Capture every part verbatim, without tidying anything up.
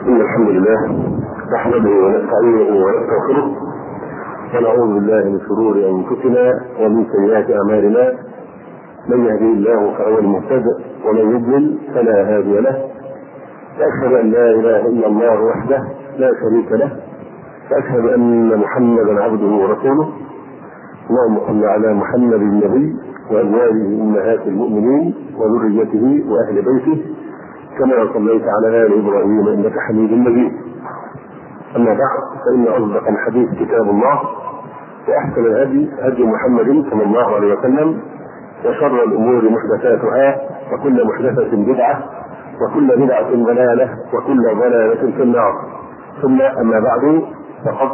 إن الحمد لله نحمده ونستعينه ونستغفره ونعوذ بالله من شرور أنفسنا ومن سيئات أعمالنا. من يهدي الله فهو المهتد ومن يضلل فلا هادي له. وأشهد أن لا إله إلا الله وحده لا شريك له، وأشهد أن محمدا عبده ورسوله. اللهم صل على محمد النبي وأزواجه أمهات المؤمنين وذريته وأهل بيته كما صليت على آل إبراهيم إنك حميد مجيد. أما بعد، فإن أصدق الحديث كتاب الله، وأحسن الهدي هدي محمد صلى الله عليه وسلم، وشر الأمور محدثاتها، وكل محدثة بدعة، وكل بدعة ضلالة، وكل ضلالة في النار. ثم أما بعد، فقد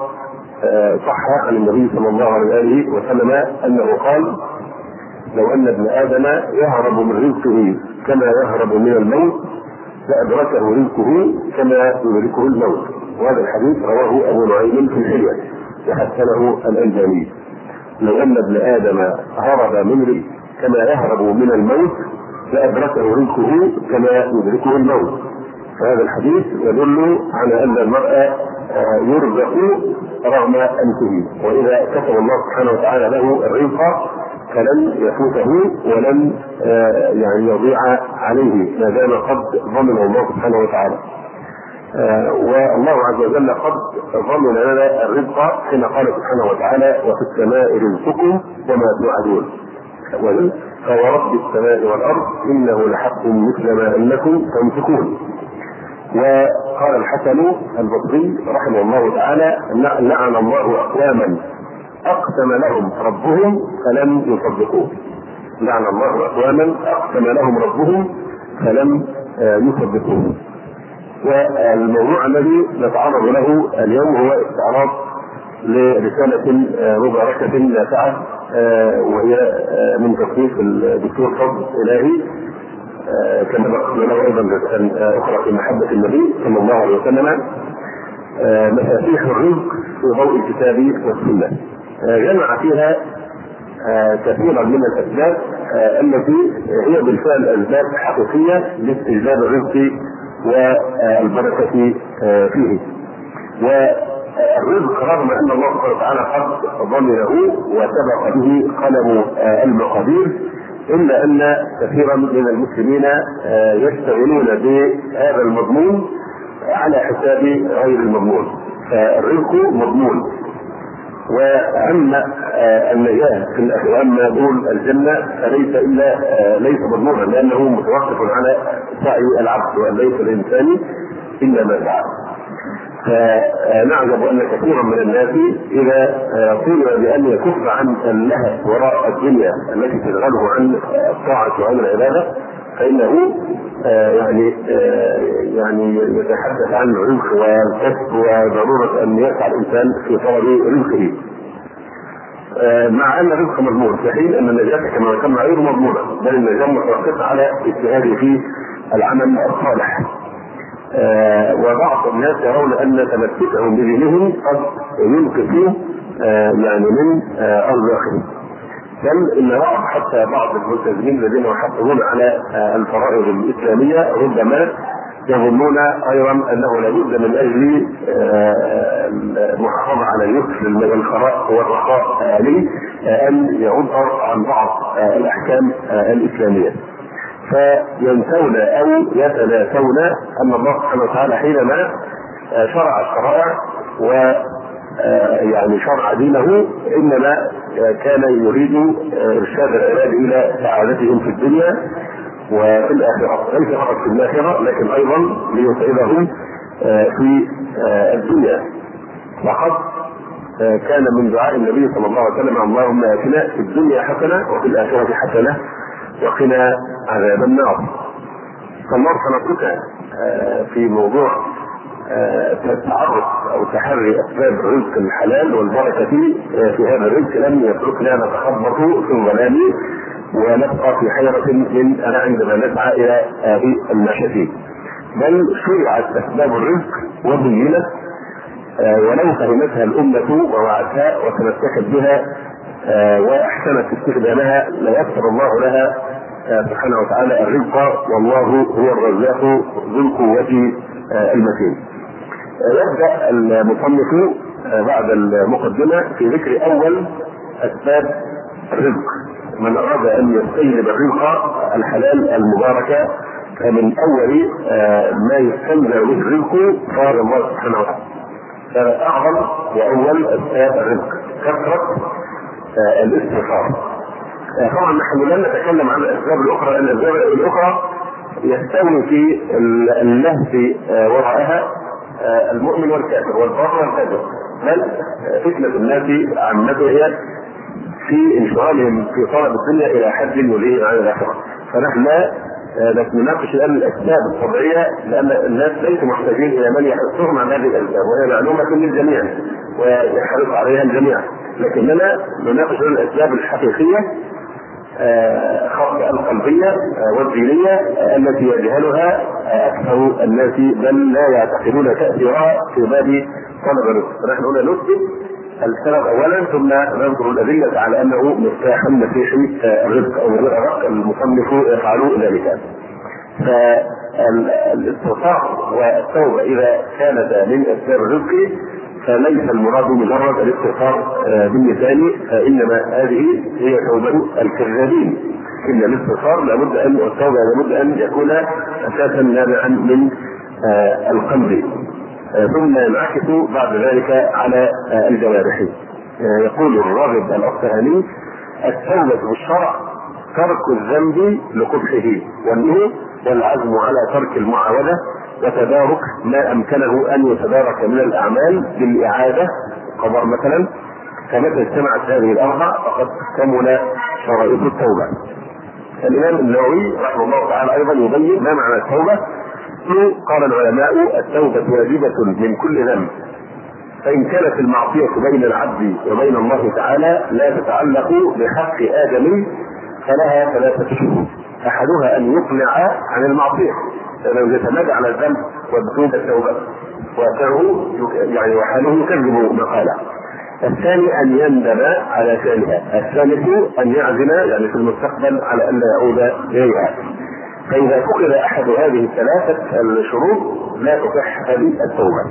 صح عن النبي صلى الله عليه وسلم أنه قال: لو أن ابن آدم يهرب من رزقه كما يهرب من الموت لأدركه رزقه كما يدركه الموت. وهذا الحديث رواه أبو نعيم في الحلية وحسنه الألباني. لو أن ابن آدم هرب من رزقه كما يهرب من الموت لأدركه رزقه كما يدركه الموت. فهذا الحديث يدل على أن المرء يرزق رغم أنفه، وإذا كتب الله سبحانه وتعالى له الرزق فلن يفوته ولن يعني يضيع عليه ما دام قد ضمنه الله سبحانه وتعالى. والله عز وجل قد ضمن لنا الرزق حين قال سبحانه وتعالى: وفي السماء رزقكم وما توعدون فورب السماء والأرض إنه لحق مثل ما أنكم تنطقون. وقال الحسن البصري رحمه الله تعالى: لعن الله أقواما أقسم لهم ربهم فلم يصدقوه. لعن الله أقواما أقسم لهم ربهم فلم يصدقوه. والموضوع الذي نتعرض له اليوم هو استعراض لرسالة مباركة نافعة، وهي من تصنيف الدكتور فضل إلهي، كما نقصد له أيضا رسالة أخرى في محبة النبي صلى الله عليه وسلم، مفاتيح الرزق في ضوء الكتاب والسنة. جمع فيها كثيرا من الأسباب التي هي بالفعل أسباب حقيقية لاستجلاب الرزق والبركة فيه. والرزق رغم أن الله سبحانه وتعالى قد ضمنه وسبق به قلم المقادير، إلا أن كثيرا من المسلمين يشتغلون بهذا المضمون على حساب غير المضمون. فالرزق مضمون، وأما النجاة في الآخرة وأما دخول الجنة فليس إلا ليس مضمونا، لأنه متوقف على سعي العبد، وليس الإنسان إلا ما سعى. فنعجب أن كثيرا من الناس إذا قيل بأن يكف عن اللهب وراء الدنيا التي تشغله عن الطاعة وعن العبادة، فإنه يعني يعني يتحدث عن الرزق والكسب وضرورة أن يسعى الإنسان في طلب رزقه، مع أن الرزق مضمون، في حين أن النجاة كما ذكرنا غير مضمونة، بل النجاة متوقفة على اجتهاده في العمل الصالح. وبعض الناس يرون أن تمسكهم بدينهم قد ينقص يعني من أرزاقهم، بل إن بعض حتى بعض الملتزمين الذين يحافظون على الفرائض الإسلامية ربما يظنون أيضا أنه لابد من أجل المحافظة على اليسر والخراء والرخاء لي أن يعبر عن بعض الأحكام الإسلامية، فينسون أو يتناسون أن الله سبحانه وتعالى حينما شرع الشرائع و يعني شرع دينه إنما كان يريد إرشاد العباد إلى سعادتهم في الدنيا وفي الآخرة، ليس فقط في الآخرة لكن أيضا ليسعدهم في الدنيا. وقد كان من دعاء النبي صلى الله عليه وسلم: اللهم آتنا في الدنيا حسنة وفي الآخرة حسنة وقنا عذاب النار. فالله سنترك في موضوع التعرف او تحري اسباب الرزق الحلال والبركه في هذا الرزق لم يتركنا نتخبط في الظلام ونبقى في حيره من انا عندما نسعى الى هذه المشاكل، بل شرعت اسباب الرزق وبينت، ولو فهمتها الامه ووعتها وتمسكت بها واحسنت استخدامها ليسر الله لها سبحانه وتعالى الرزق، والله هو الرزاق ذو القوة المتين. يبدأ المصنف بعد المقدمة في ذكر أول أسباب الرزق. من أراد أن يستجلب الرزق الحلال المباركة من أول ما يستلزم به الرزق قال الله سبحانه وتعالى. فأعظم وأول أسباب الرزق كثرة الاستغفار. طبعا نحن لن نتكلم عن الأسباب الأخرى، لأن الأسباب الأخرى يستوي في اللهث وراءها المؤمن والكافر والبر والفاجر، بل فتنة الناس عامته هي في انشغالهم في طلب الدنيا إلى حد يلهيهم عن الآخرة. فنحن لا نناقش الآن الأسباب الطبيعية، لأن الناس ليسوا محتاجين إلى من يحثهم عن هذه الأسباب، وهي معلومة للجميع ويحرص عليها الجميع، لكننا نناقش الأسباب الحقيقية خاصة القلبية والدينية التي يجهلها أكثر الناس، بل لا يعتقدون تأثيرها في باب طلب الرزق. فنحن هنا نثبت السبب أولا، ثم نذكر الأدلة على أنه مفتاح مسيحي الرزق، أو الرزق المصنف يفعل ذلك. فالاستغفار والتوبة إذا كانت من أسباب الرزق فليس المراد مجرد الاستغفار باللسان، فإنما هذه هي توبة الكذابين. إن الاستغفار لابد أن والتوبة لابد أن يكون أساسا نابعا من القلب، ثم ينعكس بعد ذلك على الجوارح. يقول الراغب الأصفهاني: التوبة بالشرع ترك الذنب لقبحه، والنهي والعزم على ترك المعاودة وتدارك ما أمكنه أن يتدارك من الأعمال بالإعادة قضاء مثلا. فمتى اجتمعت هذه الأربع فقد كمل شرائط التوبة. الإمام النووي رحمه الله تعالى أيضا يبين ما معنى التوبة. قال العلماء: التوبة واجبة من كل ذنب، فإن كانت المعصية بين العبد وبين الله تعالى لا تتعلق بحق آدم فلها ثلاثة شروط. أحدها أن يقنع عن المعصية، لأنه يتمادى على الذنب وبدون التوبة وأثره يعني وحاله يكذب مقالة. الثاني أن يندم على فعلها. الثالث أن يعزم يعني في المستقبل على أن لا يعود إليها. فإذا فقد أحد هذه الثلاثة الشروط لا تصح هذه التوبة.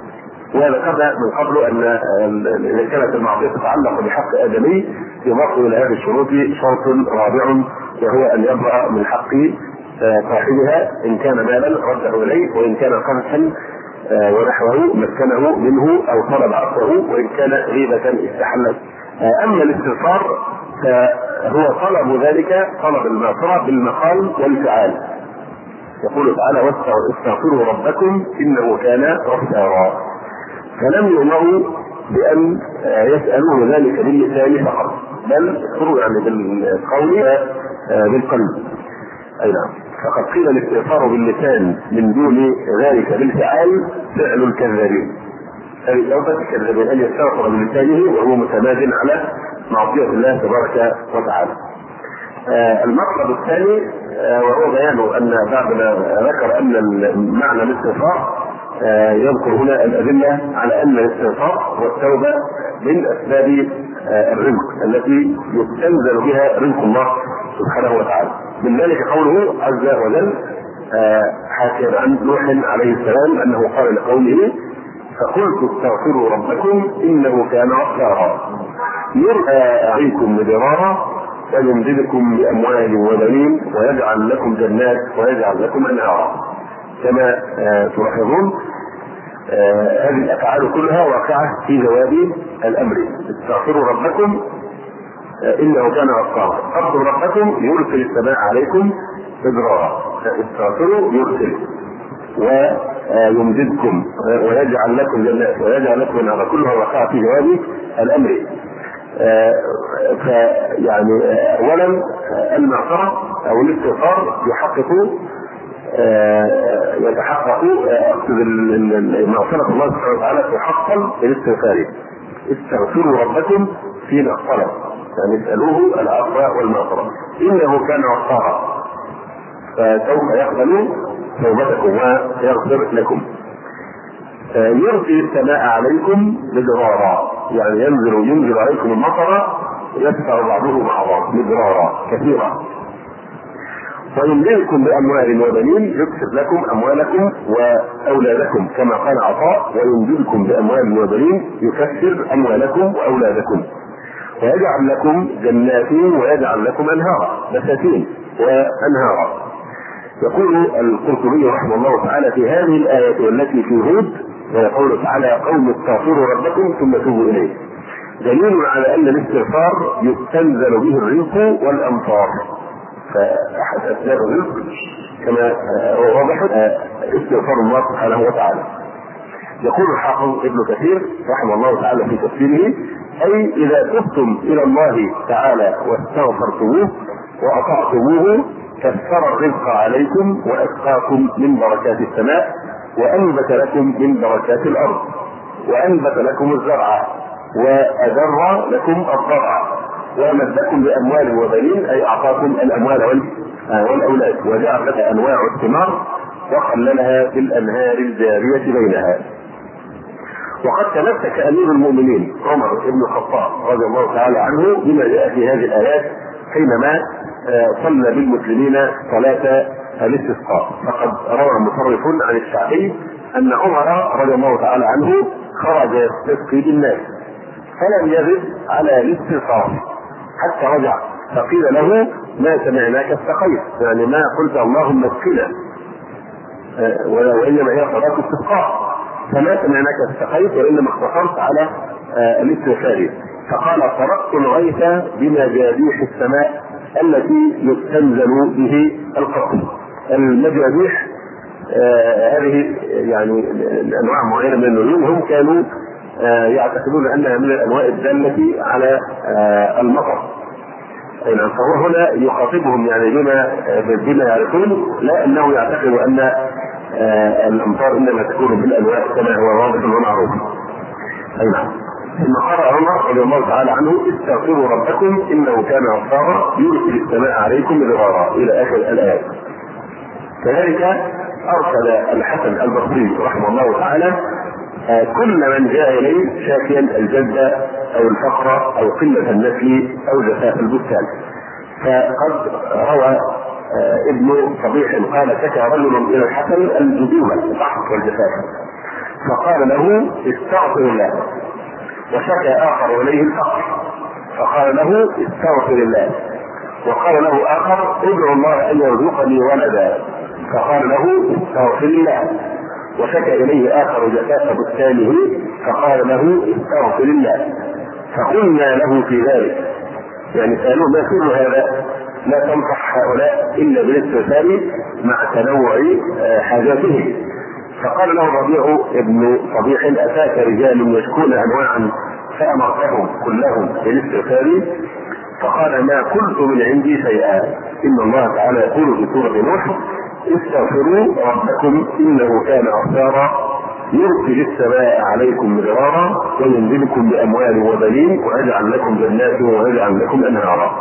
وذكرنا من قبل أن إذا كانت المعصية تتعلق بحق آدمي يضاف إلى هذه الشروط شرط رابع، وهو أن يبرأ من حق صاحبها إن كان مالا رده إليه، وإن كان قنحا ونحوه مسكنه منه أو طلب عفوه، وإن كان غيبة استحلت. أما الاستغفار فهو طلب ذلك طلب المغفرة بالمقال والفعال. يقول تعالى: واستغفروا ربكم إنه كان غفارا. فلم يؤمروا بأن يسألوه ذلك باللسان فقط، بل يذكروا يعني بالقول بالقلب. أي نعم. فقد قيل الاستغفار باللسان من دون ذلك بالفعال فعل الكذابين. أي توبة الكذابين أن يستغفر بلسانه وهو متماد على معصية الله تبارك وتعالى. آه المطلب الثاني آه وهو بيان أن بعد ما ذكر أن معنى الاستغفار آه يذكر هنا الأدلة على أن الاستغفار والتوبة من أسباب آه الرزق التي يستنزل بها رزق الله سبحانه وتعالى. من ذلك قوله عز وجل آه حكى عن نوح عليه السلام أنه قال لقومه: فقلت استغفروا ربكم إنه كان غفارا يرسل عليكم مدرارا ويمددكم بأموال وبنين ويجعل لكم جنات ويجعل لكم أنهارا. كما آه تلاحظون آه هذه الأفعال كلها واقعة في جواب الأمر. استغفروا ربكم آه إنه كان غفارا. استغفروا ربكم يرسل السماء عليكم مدرارا. استغفروا يرسل ويمددكم ويجعل لكم جنات ويجعل لكم أنهارا، كلها واقعة في جواب الأمر. آه فيعني آه اولا المغفرة او الاستغفار يحقق آه يتحقق اقصد المغفرة الله سبحانه وتعالى تحصل بالاستغفار. استغفروا ربكم في الطلب، يعني اسألوه العفو والمغفرة انه كان غفارا فسوف يقبل توبتكم ويغفر لكم. يرسل السماء عليكم مدرارا، يعني ينزل ينزل عليكم المطر يدفع بعضه مع بعض مدرارا كثيرا. ويمددكم بأموال وبنين يكسب لكم أموالكم وأولادكم كما قال عطاء ويمددكم بأموال وبنين يكسر أموالكم وأولادكم ويجعل لكم جنات ويجعل لكم أنهارا بساتين وأنهارا. يقول القرطبي رحمه الله تعالى في هذه الآية والتي في هود ويقول تعالى قوم استغفروا ربكم ثم توبوا إليه دليل على أن الاستغفار يستنزل به الرزق والأمطار. فأحد أسباب الرزق كما وضحت استغفار الله سبحانه وتعالى. يقول الحافظ ابن كثير رحمه الله تعالى في تفسيره أي إذا تبتم إلى الله تعالى واستغفرتموه وأطعتموه كثر الرزق عليكم وأسقاكم من بركات السماء وأنبت لكم من بركات الأرض وأنبت لكم الزرع وأدر لكم الضرع ومدكم بأموال وبنين أي أعطاكم الأموال والأولاد وجعل لها أنواع الثمار وخللها في الأنهار الجارية بينها. وقد تمسك أمير المؤمنين عمر بن الخطاب رضي الله تعالى عنه بما جاء في هذه الآيات حينما صلى بالمسلمين صلاة الاستسقاء. فقد روى مصرف عن الشعبي أن عمر رضي الله تعالى عنه خرج يستسقي بالناس فلم يزد على الاستسقاء حتى رجع فقيل له ما سمعناك استقيت يعني ما قلت اللهم اسقنا وإنما هي صلاة استسقاء فما سمعناك استقيت وإنما اختصرت على الاستغفار. فقال طرقت الغيث بمجاديح السماء التي يستنزل به القطر. المجاديح آه هذه يعني انواع معينه من النجوم هم كانوا آه يعتقدون انها من الانواع الداله على آه المطر. يعني فهو هنا يخاطبهم يعني بما بما يعرفون لا انه يعتقد ان آه الامطار انما تكون بالانواع كما هو واضح ومعروف. اي نعم. ثم قال عمر رضي الله تعالى عنه استغفروا ربكم انه كان غفارا يرسل السماء عليكم مدرارا الى اخر الايات. كذلك ارسل الحسن البصري رحمه الله تعالى كل من جاء اليه شاكيا الجد او الفقر او قله النسل او جفاف البستان. فقد روى ابن صبيح قال شكى رجل الى الحسن الجذوب القحط والجفاف فقال له استغفر الله وشكى اخر اليه الفقر فقال له استغفر الله وقال له اخر ادعو الله ان يرزقني ولدا فقال له استغفر الله وشكى اليه اخر جفاف بستانه فقال له استغفر الله. فقلنا له في ذلك يعني سالوه ما كل هذا لا تنصح هؤلاء الا بالاستغفار مع تنوع حاجاتهم. فقال له الربيع ابن صبيح اتاك رجال يشكون انواعا فامرتهم كلهم بالاستغفار فقال ما قلت من عندي شيئا ان الله تعالى يقول في سوره نوح استغفروا ربكم انه كان غفارا يرسل السماء عليكم مدرارا ويمددكم باموال وبنين ويجعل لكم جنات ويجعل لكم انهارا.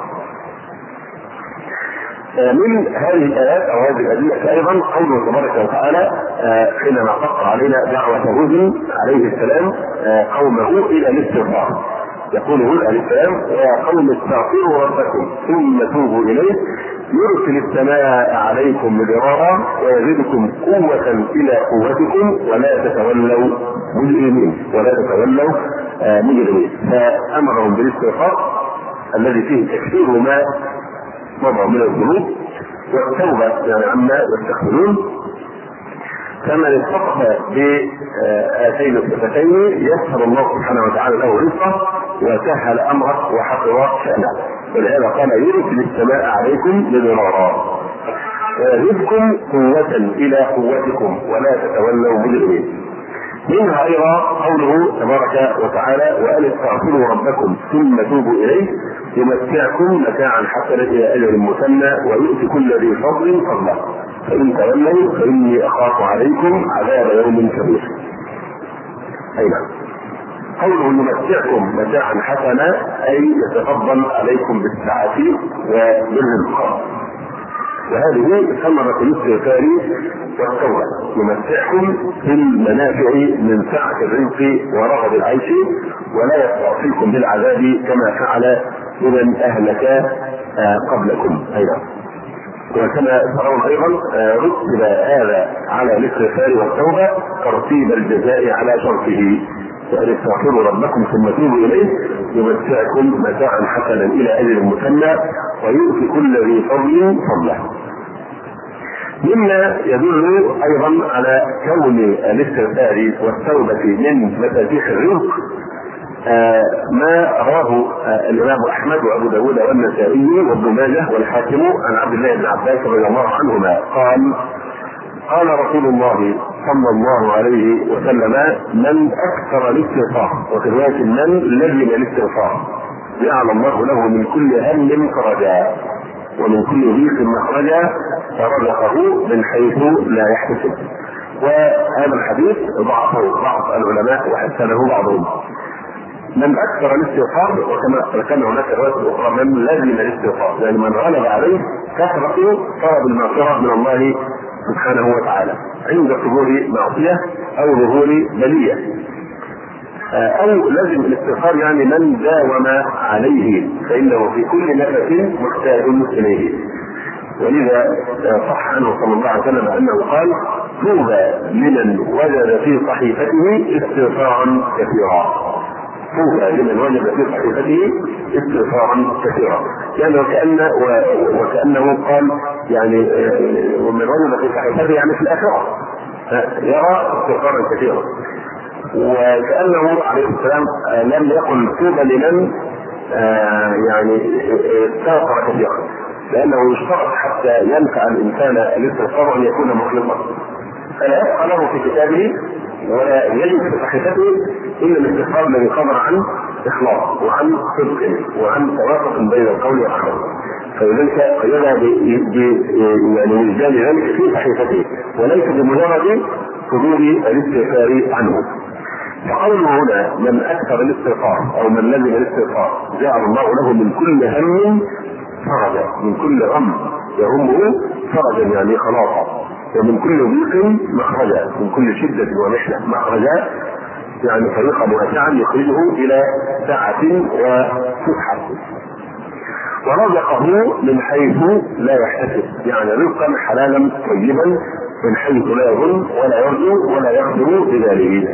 من هذه الآيات أو هذه الأدلة أيضا قوله تبارك وتعالى حينما قص علينا دعوة هود عليه السلام قومه إلى الاستغفار. يقول هود عليه السلام يا قوم استغفروا ربكم ثم توبوا إليه يرسل السماء عليكم مدرارا ويزيدكم قوة إلى قوتكم ولا تتولوا مجرمين ولا تتولوا مجرمين. فأمرهم بالاستغفار الذي فيه تكفير ما مضى من الذنوب والتوبة يعني عما يستقبلون. فمن اتصف بهاتين الصفتين يسر الله سبحانه وتعالى له رزقه وسهل امره وحفظ شأنه. ولهذا قال يرسل السماء عليكم مدرارا ويزدكم قوة إلى قوتكم ولا تتولوا مجرمين. منها ايضا قوله تبارك وتعالى وان استغفروا ربكم ثم توبوا اليه يمتعكم متاعا حسنا الى اجل مسمى ويؤتي كل ذي فضل فضله فان تولوا فاني اخاف عليكم عذاب يوم كبير. اي نعم. قوله يمتعكم متاعا حسنا اي يتفضل عليكم بالسعه وبالرزق وهذه ثمرة الاستغفار والتوبة يمتعكم في المنافع من سعة الرزق ورغد العيش ولا يستعصيكم بالعذاب كما فعل لمن أهلك قبلكم. أيضا وكما ترون ايضا رتب هذا على الاستغفار والتوبه ترتيب الجزاء على شرطه، وان استغفروا ربكم ثم توبوا اليه يمتعكم متاعا حسنا الى اجل مسمى ويؤتي كل ذي فضل فضله. مما يدل ايضا على كون الاستغفار والتوبه من مفاتيح الرزق آه ما رواه آه الامام احمد وابو داود والنسائي وابن ماجه والحاكم عن عبد الله بن عباس رضي الله عنهما قال قال رسول الله صلى الله عليه وسلم: من اكثر الاستغفار، وفي روايه من لزم الاستغفار جعل الله له من كل هم فرجا ومن كل ضيق مخرجا فرزقه من حيث لا يحتسب. وهذا الحديث ضعفه بعض العلماء وحسنه بعضهم. من اكثر الاستغفار، وكما كان هناك روايه اخرى من لزم الاستغفار، يعني من غلب عليه كثره طلب المغفره من الله سبحانه وتعالى عند ظهور معصيه او ظهور بليه، او لزم الاستغفار يعني من داوم عليه فانه في كل نفس محتاج اليه. ولذا صح عنه صلى الله عليه وسلم انه قال: طوبى لمن وجد في صحيفته استغفارا كثيرا. طوبى لمن وجد في صحيفته استغفارا كثيرا، يعني وكأن وكأنه قال يعني ومن وجد في صحيفته يعني في الآخرة يرى استغفارا كثيرا. وكأنه عليه السلام لم يقل طوبى لمن يعني استغفر كثيرا، لأنه يشترط حتى ينفع الإنسان الاستغفار أن يكون مخلصا، فلا يبقى له في كتابه ولا يجد في صحيفته إلا الاستغفار الذي خبر عن إخلاص وعن صدق وعن توافق بين القول والعمل، فلذلك قيدها يعني وجدان ذلك في صحيفته وليس بمجرد صدور الاستغفار عنه. فقوله هنا من أكثر الاستغفار أو من لزم الاستغفار جعل الله له من كل هم فرجا، من كل غم يهمه فرجا يعني خلاصا، ومن كل ضيق مخرجا، من كل شدة ومحنة مخرجا يعني طريقا واسعا يخرجه إلى سعة وفتحة. ورزقه من حيث لا يحتسب، يعني رزقا حلالا طيبا من حيث لا يظن ولا يرجو ولا يقدر بذلك.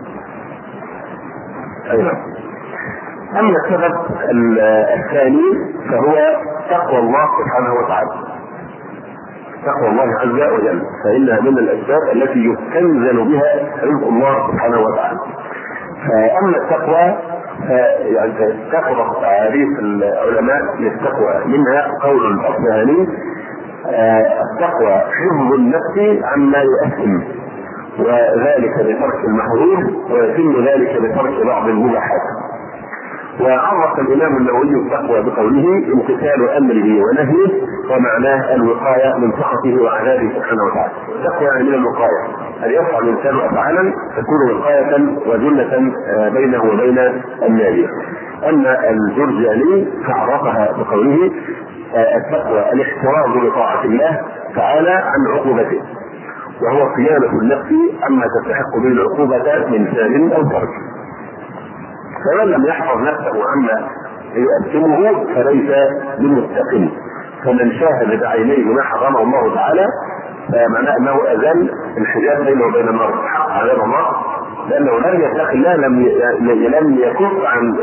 أيضا أما السبب الثاني فهو تقوى الله سبحانه وتعالى، تقوى الله عز وجل، فإنها من الأسباب التي يستنزل بها رزق الله سبحانه وتعالى. فأما التقوى يعني كثرت تعريف العلماء للتقوى، منها قول الأصبهاني: التقوى حفظ النفس عما يؤثم، وذلك بترك المحظور، ويتم ذلك بترك بعض المباحات. وعرف الإمام النووي التقوى بقوله: امتثال أمره ونهيه، ومعناه الوقاية من سخطه وعذابه سبحانه وتعالى. التقوى يعني من الوقاية، أن يفعل الإنسان أفعالا تكون وقاية وجنة بينه وبين النار. أما الجرجاني فعرفها بقوله: التقوى الاحتراز بطاعة الله تعالى عن عقوبته، وهو صيانة النفس عما تستحق به العقوبة من فعل أو ترك. فمن لم يحفظ نفسه عما يؤثمه فليس بمتق. فمن شاهد بعينيه ما حرمه الله تعالى فمعناه انه اذل الحجاب بينه وبين النار، حق عذاب الله، لانه لم يتق الله، لم لم يكف عن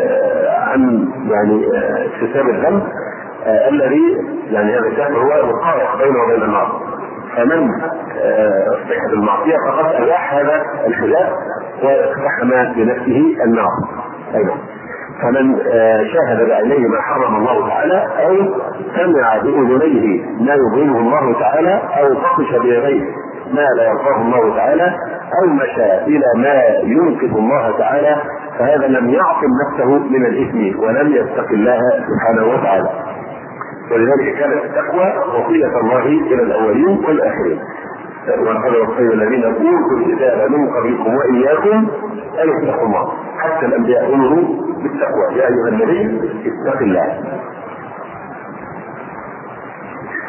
عن يعني اكتساب الذنب الذي يعني هذا الشهر هو وقاية بينه وبين النار. فمن اصبح بالمعصيه فقد اباح هذا الحجاب واقتحم بنفسه النار. ايضا فمن شاهد بعينيه ما حرم الله تعالى، او سمع باذنيه ما يبغضه الله تعالى، او بطش بيديه ما لا يرضاه الله تعالى، او مشى الى ما ينقذ الله تعالى، فهذا لم يعصم نفسه من الاثم ولم يتق الله سبحانه وتعالى. ولذلك كانت التقوى وصية الله الى الاولين والاخرين. ولقد وصينا الذين اوتوا الكتاب من قبلكم واياكم ان اتقوا الله، حتى الانبياء امروا بالتقوى: يا ايها النبي اتق الله.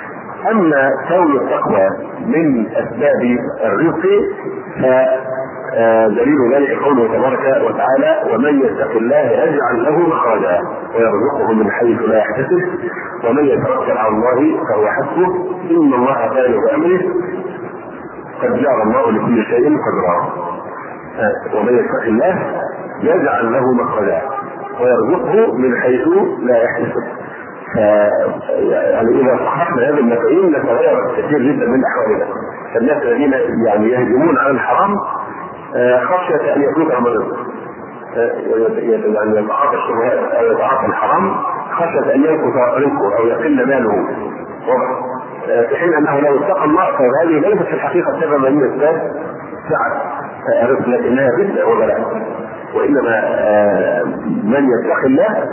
اما كون التقوى من اسباب الرزق دليل ذلك قوله تبارك وتعالى: ومن يتق الله يجعل له مخرجا ويرزقه من حيث لا يحتسب ومن يتوكل على الله فهو حسبه إن الله بالغ أمره قد جعل الله لكل شيء قدرا. ومن يتق الله يجعل له مخرجا ويرزقه من حيث لا يحتسب. يعني إذا صححنا هذه المفاهيم نتغير كثير جدا من أحوالنا. الناس الذين يعني يهجمون على الحرام خشية أن يفوتهم الرزق، يعني يتعاطى الشبهات أو يتعاطى الحرام خشية أن ينقص رزقه أو يقل ماله، في حين أنه لو اتقى الله فهذه ليست في الحقيقة سببا من أسباب سعة الرزق، لكنها بدء وبلاء. وإنما من يتقي الله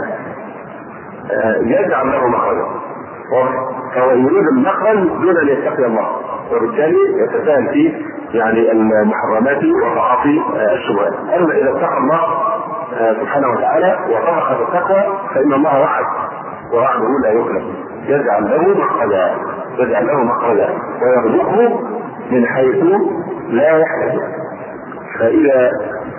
يجعل له مخرجا، فهو يريد المخرج دون ان يتقي الله، وبالتالي يتساهل في يعني المحرمات وتعاطي الشبهات. اما اذا اتقى الله سبحانه وتعالى وطبق بالتقوى فان الله وعد ووعده لا يخلف، يجعل له مخرجا يجعل له مخرجا ويرزقه من حيث لا يحتسب. فاذا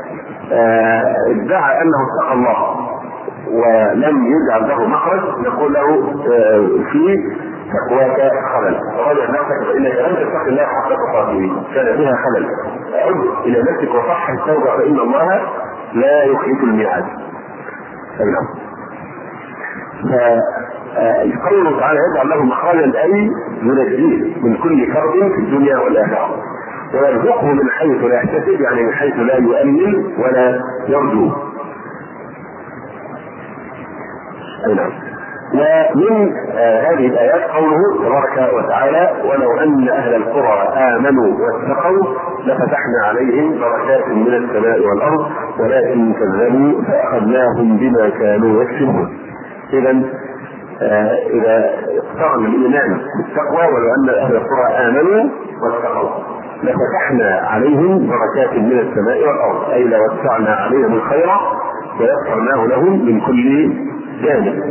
ادعى انه اتقى الله ولم يجعل له مخرج نقول له في تقواك خلل، وراجع نفسك فانك لم تتق الله حق تقاته كان فيها خلل. عد الى نفسك وصحح التوبه فان الله لا يخلف الميعاد. فقوله تعالى يجعل له مخرجا اي ينجيه من كل كرب في الدنيا والاخره ويرزقه من حيث لا يحتسب، يعني من حيث لا يؤمن ولا يرجو. نعم. ومن آه هذه الآيات قوله تبارك وتعالى: ولو أن أهل القرى آمنوا واتقوا لفتحنا عليهم بركات من السماء والأرض ولكن كذبوا فأخذناهم بما كانوا يكسبون. إذا آه إذا اقترن الإيمان بالتقوى ولو أن أهل القرى آمنوا واتقوا لفتحنا عليهم بركات من السماء والأرض، أي لوسعنا عليهم الخير ويسرناه لهم من كل جانب.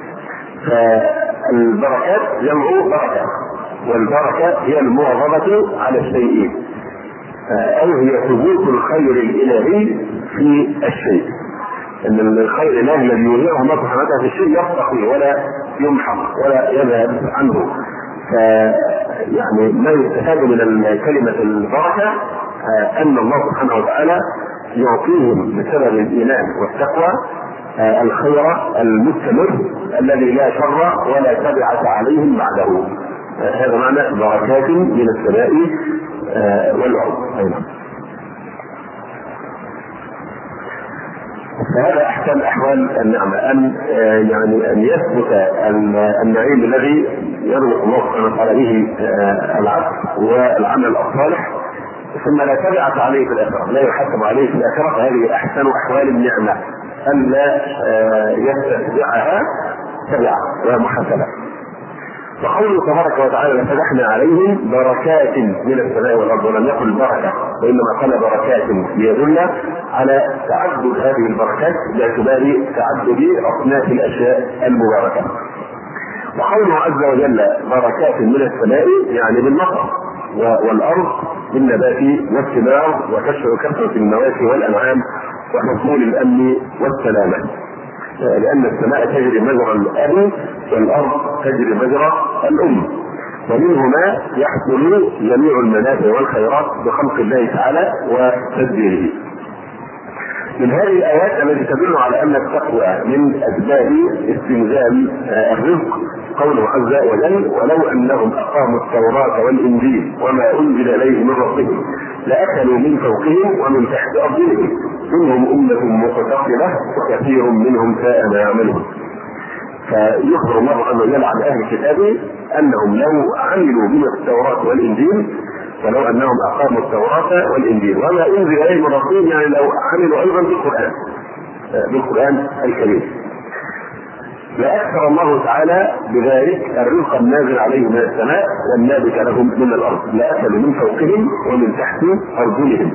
فالبركات جمع بركة، والبركة هي المواظبة على الشيء أو هي ثبوت الخير الإلهي في الشيء، أن الخير الإلهي الذي يظهره الله سبحانه وتعالى في الشيء يرتقي ولا يمحق ولا يذهب عنه. فيعني ما يستفاد من كلمة البركة أن الله سبحانه وتعالى يعطيهم بسبب الإيمان والتقوى الخير المستمر الذي لا شر ولا تبعة عليهم بعده. هذا معنى بركات من السماء والأرض. أيضا فهذا أحسن أحوال النعمة، أن يعني أن يثبت النعيم الذي يرزق الله سبحانه وتعالى به العبد والعمل الصالح ثم لا تبعة عليه في الآخرة، لا يحاسب عليه في الآخرة. فهذه أحسن أحوال النعمة أن لا يتبعها تبعة ومحاسبة. وقوله تبارك وتعالى لفتحنا عليهم بركات من السماء والأرض، ولم يقل بركة وإنما قال بركات ليدل على تعدد هذه البركات باعتبار تعدد أصناف الأشياء المباركة. وقوله عز وجل بركات من السماء يعني بالمطر والأرض بالنبات والثمار وكثرة المواشي والأنعام وحصول الأمن والسلامة، لأن السماء تجري مجرى الأب والأرض تجري مجرى الأم، ومنهما يحصل جميع المنافع والخيرات بخلق الله تعالى وتدبيره. من هذه الآيات التي تدل على أن التقوى من أسباب استنزال الرزق قوله عز وجل: ولو أنهم أقاموا التوراة والإنجيل وما أنزل إليهم من ربهم لأكلوا من فوقهم ومن تحت أرجلهم منهم أمة مقتصدة وكثير منهم ساء ما يعملون. فيخبر الله عز وجل عن أهل الكتاب أنهم لو عملوا بما في التوراة والإنجيل، ولو أنهم أقاموا التوراة والإنجيل وما أنزل إليهم من ربهم، يعني لو عملوا أيضا بالقرآن بالقرآن الكريم لأكثر الله تعالى بذلك الرزق النازل عليهم من السماء والنابت لهم من الأرض، لأكلوا من فوقهم ومن تحت أرجلهم.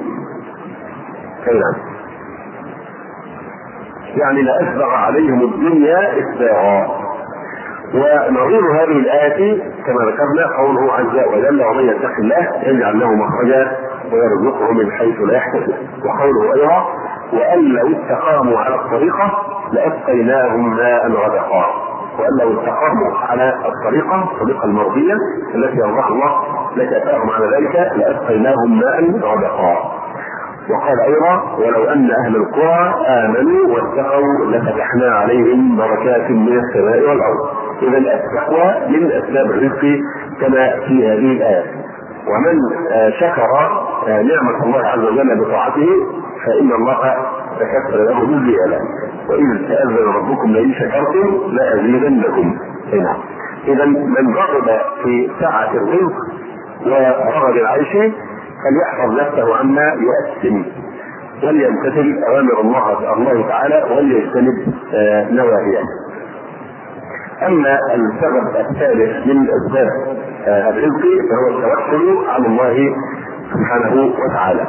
يعني لأسبغ عليهم الدنيا إسباغا. ونظير هذه الآية كما ذكرنا قوله عز وجل: ومن يتق الله يجعل له مخرجا ويرزقه من حيث لا يحتسب. وقوله ايضا وان لو استقاموا على الطريقه لاسقيناهم ماء غدقا، وان لو استقاموا على الطريقه الطريقه المرضيه التي يرضاها الله لكفاهم على ذلك لاسقيناهم ماء غدقا. وقال ايضا ولو ان اهل القرى امنوا واتقوا لفتحنا عليهم بركات من السماء والارض. اذا التقوى من اسباب الرزق كما في هذه الايه. ومن شكر نعمه الله عز وجل بطاعته فان الله تكفل له بالزياده، واذ تاذن ربكم لئن شكرتم لازيدنكم. اذا من رغب في سعه الرزق ورغد العيش فليحفظ نفسه عما يؤثم وليمتثل اوامر الله الله تعالى وليجتنب نواهيه. اما السبب الثالث من اسباب الرزق فهو التوكل على الله سبحانه وتعالى.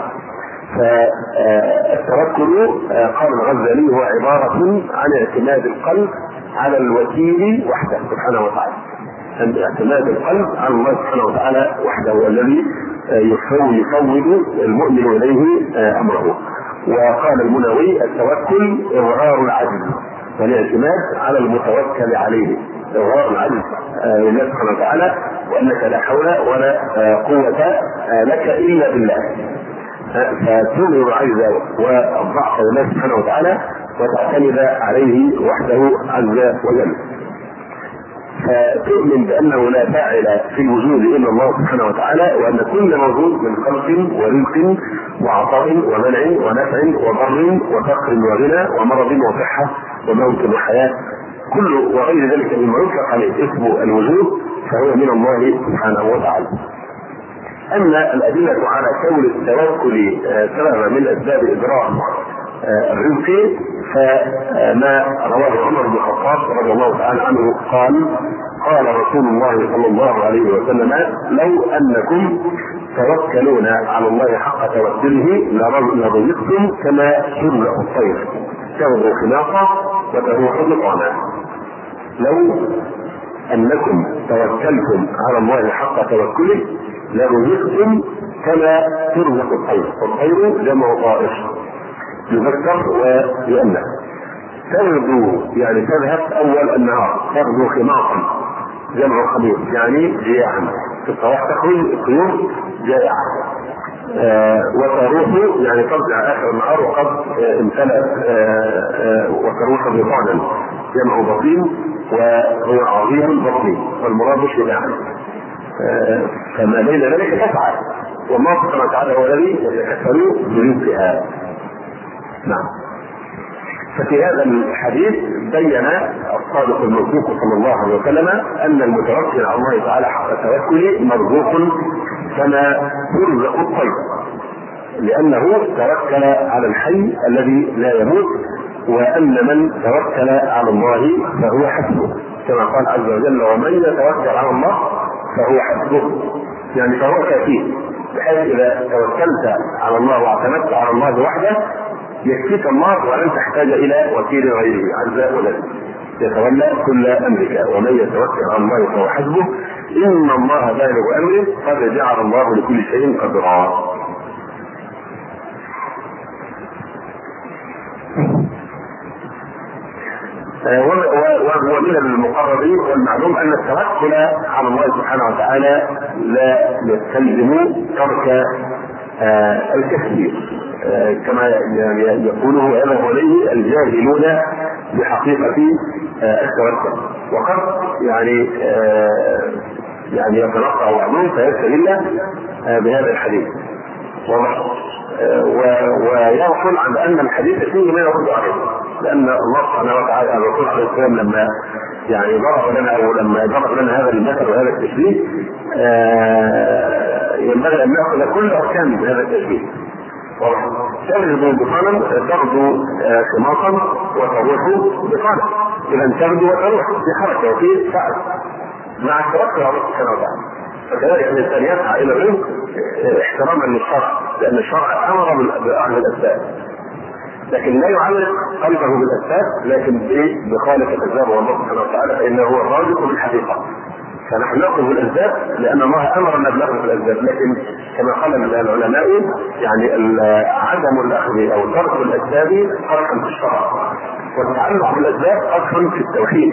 فالتوكل قال الغزالي هو عباره عن اعتماد القلب على الوكيل وحده سبحانه وتعالى. اعتماد القلب على الله سبحانه وتعالى وحده الذي يفوض المؤمن اليه امره. وقال المنوي التوكل اظهار العجز والاعتماد على المتوكل عليه، اظهار العجز لله سبحانه وتعالى وانك لا حول ولا قوه لك الا بالله، فتظهر العجز والضعف لله سبحانه وتعالى وتعتمد عليه وحده عز وجل. فتؤمن بانه لا فاعل في الوجود الا الله سبحانه وتعالى، وان كل موجود من خلق ورزق وعطاء ومنع ونفع وضر وفقر وغنى ومرض وصحه وموت وحياه كل وغير ذلك مما يطلق عليه اسم الوجود فهو من الله سبحانه وتعالى. اما الادله على كون التوكل سببا من اسباب ادراك الرزق فما رواه عمر بن الخطاب رضي الله تعالى عنه قال قال رسول الله صلى الله عليه وسلم لو انكم توكلون على الله حق توكله لرزقتم كما ترزق الطير تغدو خناقا وتروح بطانا. لو انكم توكلتم على الله حق توكله لرزقتم كما ترزق الطير، والطير جمع طائر يذكر ويؤنث. تغدو يعني تذهب اول النهار، تغدو خماصا جمع خميص يعني جياعا، في الصباح تخرج الطيور جائعه. آه وتروح يعني ترجع اخر النهار وقد آه امتلأت آه وتروح بطانا جمع بطين وهو عظيم بطني والمراد شجاعا. آه فما بين ذلك تفعل والله سبحانه وتعالى هو الذي يتكفل برزقها. نعم. ففي هذا الحديث بين الصادق المصدوق صلى الله عليه وسلم ان المتوكل على الله تعالى حق توكله مرزوق كما يرزق الطير، لانه توكل على الحي الذي لا يموت، وان من توكل على الله فهو حسبه كما قال عز وجل ومن يتوكل على الله فهو حسبه، يعني فهو كافيه، بحيث اذا توكلت على الله واعتمدت على الله وحده يكفيك الله ولن تحتاج الى وكيل غيره عز وجل يتولى كل امرك. ومن يتوكل على الله فهو حسبه ان الله بالغ امره قد جعل الله لكل شيء قدرا. ومن المقرر والمعلوم ان التوكل على الله سبحانه وتعالى لا يستلزم ترك الكثير كما يقوله ويذهب اليه الجاهلون بحقيقه التوكل، وقد يعني يعني يتلقى بعضهم فيستدل بهذا الحديث ويغفل عن ان الحديث فيه ما يرد عليه، لان الله سبحانه وتعالى الرسول عليه السلام لما يعني ضرب لنا او لما ضرب لنا هذا المثل وهذا التشبيه ينبغي ان ناخذ كل اركان هذا التشبيه. تغدو بطانا تغدو خماصا وتروح بطانا، اذا تغدو وتروح في حركه وفي فعل مع التوكل على الله سبحانه وتعالى. فكذلك الانسان يسعى الى الرزق احتراما للشرع، لان الشرع امر باخذ الاسباب، لكن لا يعلق قلبه بالاسباب، لكن بخالق الاسباب والله سبحانه وتعالى فانه هو الرازق بالحقيقه. فنحن ناخذ بالاسباب لان الله امرنا بناخذ بالاسباب، لكن كما قال العلماء يعني عدم الاخذ او ترك الاسباب قدح في الشرع، والتعلق بالاسباب قدح في التوحيد.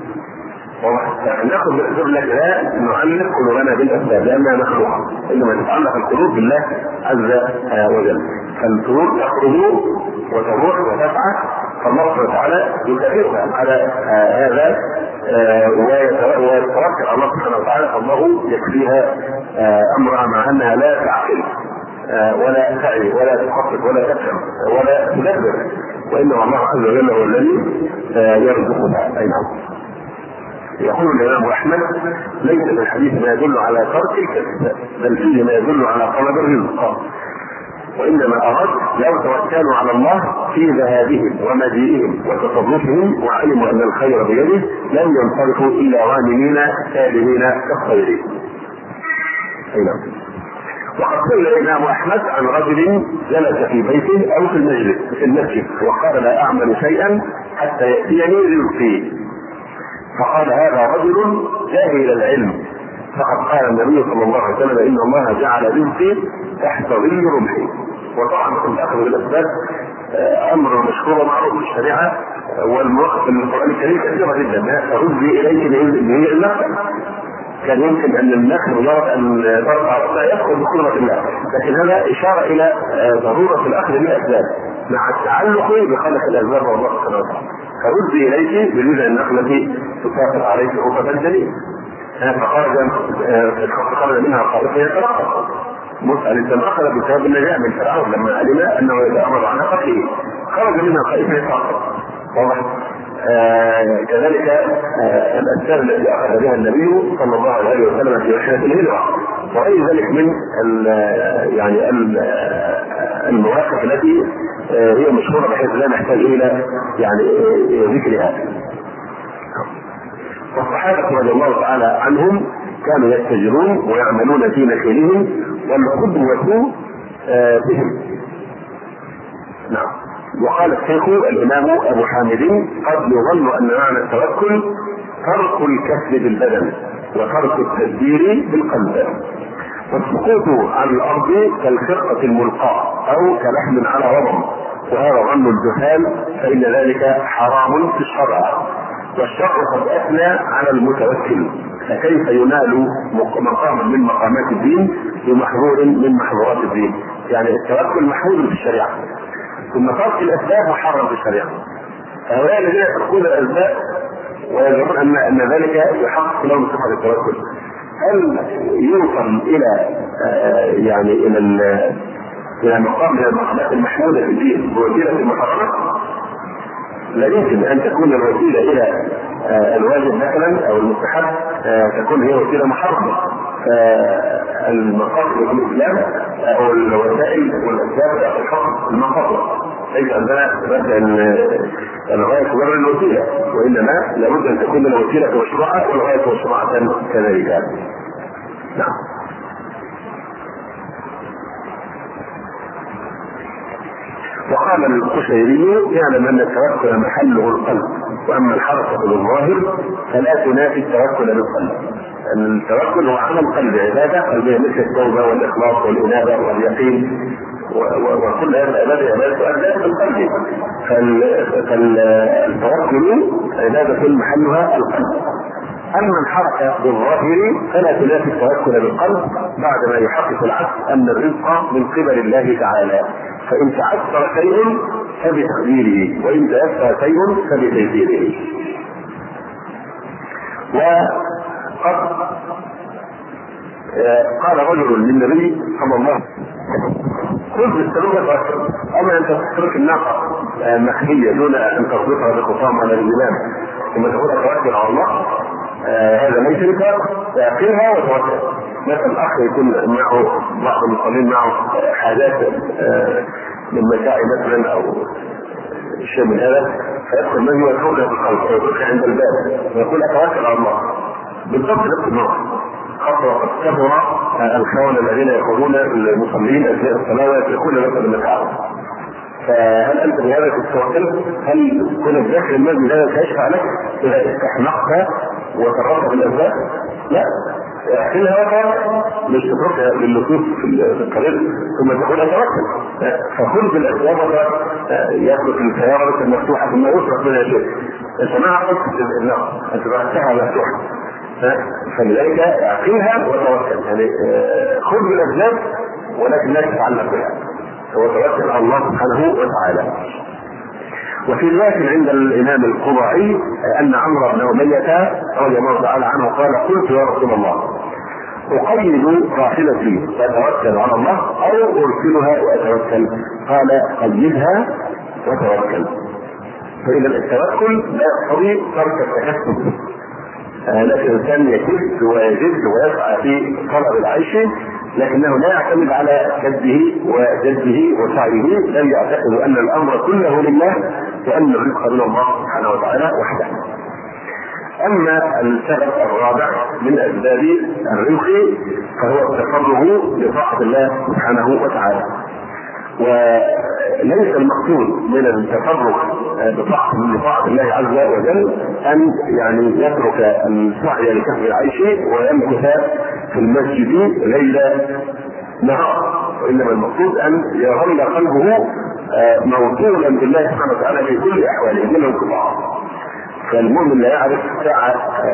ناخذ بالاسباب لكن لا نعلق قلوبنا بالاسباب لانها مخلوقه، انما تتعلق القلوب بالله عز وجل. فالقلوب تخرج وتروح وتسعى، فالله سبحانه وتعالى يكافئها على هذا ويتوكل على الله سبحانه وتعالى، فالله يكفيها امرها مع انها لا تعقل ولا تعي ولا تخطط ولا تفهم ولا تدبر، وانما الله عز وجل هو الذي يرزقها. اي نعم. يقول الامام احمد: ليس في الحديث ما يدل على ترك الكسب، بل فيه ما يدل على طلب الرزق، وانما اراد لو توكلوا على الله في ذهابهم ومجيئهم وتصرفهم وعلموا ان الخير بيده لم ينصرفوا الا غانمين سالمين كالطير. وقد سئل الامام احمد عن رجل جلس في بيته او في المجلس في المسجد وقال: لا اعمل شيئا حتى ياتيني رزقي، فقال: هذا رجل جاهل العلم، فقد قال النبي صلى الله عليه وسلم: ان الله جعل رزقي تحت ظل رمحي. وطبعا الاخذ بالاسباب امر مشهور ومعروف في الشريعه، والموقف في القران الكريم كثيره جدا. فرزي اليك به النخل، كان يمكن ان النخل مجرد ان ترفع يدخل بقدره الله، لكن هذا اشاره الى ضروره الاخذ بالاسباب مع التعلق بخلق الاسباب والله سبحانه وتعالى. فرزي اليك بجزء النخله تساقط عليك رطبا جليلا، فخرج خرج منها خالقا يترقب. موسى عليه السلام اخذ بسبب النجاه من فرعون لما علم انه يتامر عن قتله، خرج منها خائفا يترقب. واضح؟ آه كذلك آه الاسباب التي اخذ بها النبي صلى الله عليه وسلم في رحله الهجره وغير ذلك من ال يعني ال المواقف التي آه هي مشهوره بحيث لا نحتاج الى يعني ذكرها. والصحابه رضي الله تعالى عنهم كانوا يتجرون ويعملون في نخيلهم والقدوة آه بهم. نعم. وقال الشيخ الامام ابو حامد: قد يظن ان معنى التوكل ترك الكسب بالبدن وترك التدبير بالقلب، والسقوط على الارض كالخرقة الملقاة او كلحم على وضم، وهذا ظن الجهال، فان ذلك حرام في الشرع، والشرع قد اثنى على المتوكل، فكيف ينال مقام من مقامات الدين بمحظور من محظورات الدين؟ يعني التوكل محظور في الشريعه، ثم ترك الاسباب محرم في الشريعه. فهؤلاء الذين يتركون الاسباب ويظنون ان ان ذلك يحقق لهم صفه التوكل، هل يوصل الى آه يعني الى الى مقام من المقامات المحموده في الدين بوسيله محرمه؟ لا يمكن ان تكون الوسيله الى آه الواجب مثلا او المستحب آه تكون هي وسيله محرمه. آه المقاصد في الاسلام او الوسائل والاسباب في الحكم المقاصد، ليس عندنا مبدا الغايه تبرر الوسيله، وانما لابد ان تكون الوسيله مشروعه والغايه مشروعه كذلك. نعم. وقال القشيري: يعلم ان التوكل محله القلب، واما الحركه بالظاهر فلا تنافي التوكل بالقلب. ان التوكل هو عمل قلب، عباده قلبيه مثل التوبه والاخلاص والانابه واليقين وكل هذه العباده عباده اداء بالقلب. فالتوكل عباده محلها القلب. اما الحركه بالظاهر فلا تنافي التوكل بالقلب بعدما يحقق العبد ان الرزق من قبل الله تعالى، فإن تعثر شيء فبتقديره وإن تيسر شيء فبتيسيره. وقد قال رجل للنبي صلى الله عليه وسلم: قل بالسلوك أما أن تترك الناقة مخفية دون أن تربطها بخصام على الإمام ثم تقول توكل على الله، هذا ليس لك، فأقلها وتوكل. مثلا الأخ يكون معه بعض المصلين معه حاجات من متاع مثلا أو شيء من هذا، فيدخل منه ويتركها في القلب أو يتركها عند الباب ويقول أتوكل على الله. بالضبط نفس النوع، خاصة وقد كثر الخونة الذين يقولون المصلين أثناء الصلاة ويتركون مثلا متاعهم، فهل انت بهذا تتوكل؟ هل كل داخل المسجد هذا سيشفع لك اذا استحمقت وتركت الاسباب؟ لا، احسنها وتوكل، مش تتركها للنصوص في الطريق ثم تقول اتوكل. فخذ بالاسباب يترك السياره المفتوحه ثم يترك منها شيء. انت ما عقلت النار، انت تركتها مفتوحه، فلذلك اعقلها وتوكل. يعني خذ بالاسباب ولكن لا تتعلق بها، وتوكل على الله سبحانه وتعالى. وفي رواية عند الإمام القضائي أن عمرو بن أمية رضي الله تعالى عنه قال: قلت يا رسول الله أقيد راحلتي وأتوكل على الله أو أرسلها وأتوكل؟ قال: قيدها وتوكل. فإذا التوكل لا يقتضي ترك التكسب، لكن الإنسان يكد ويجد ويسعى في طلب العيش، لكنه لا يعتمد على كده وجده وسعيه، بل يعتقد ان الامر كله لله وان الرزق من الله سبحانه وتعالى وحده. اما السبب الرابع من اسباب الرزق فهو التفرغ لطاعه الله سبحانه وتعالى. وليس المقصود من التفرغ بطاعة الله عز وجل أن يعني يترك السعي لكسب العيش ويمكث في المسجد ليل نهار، وإنما المقصود أن يظل قلبه موصولا بالله سبحانه وتعالى في كل أحواله من الانقطاع. فالمؤمن لا يعرف ساعة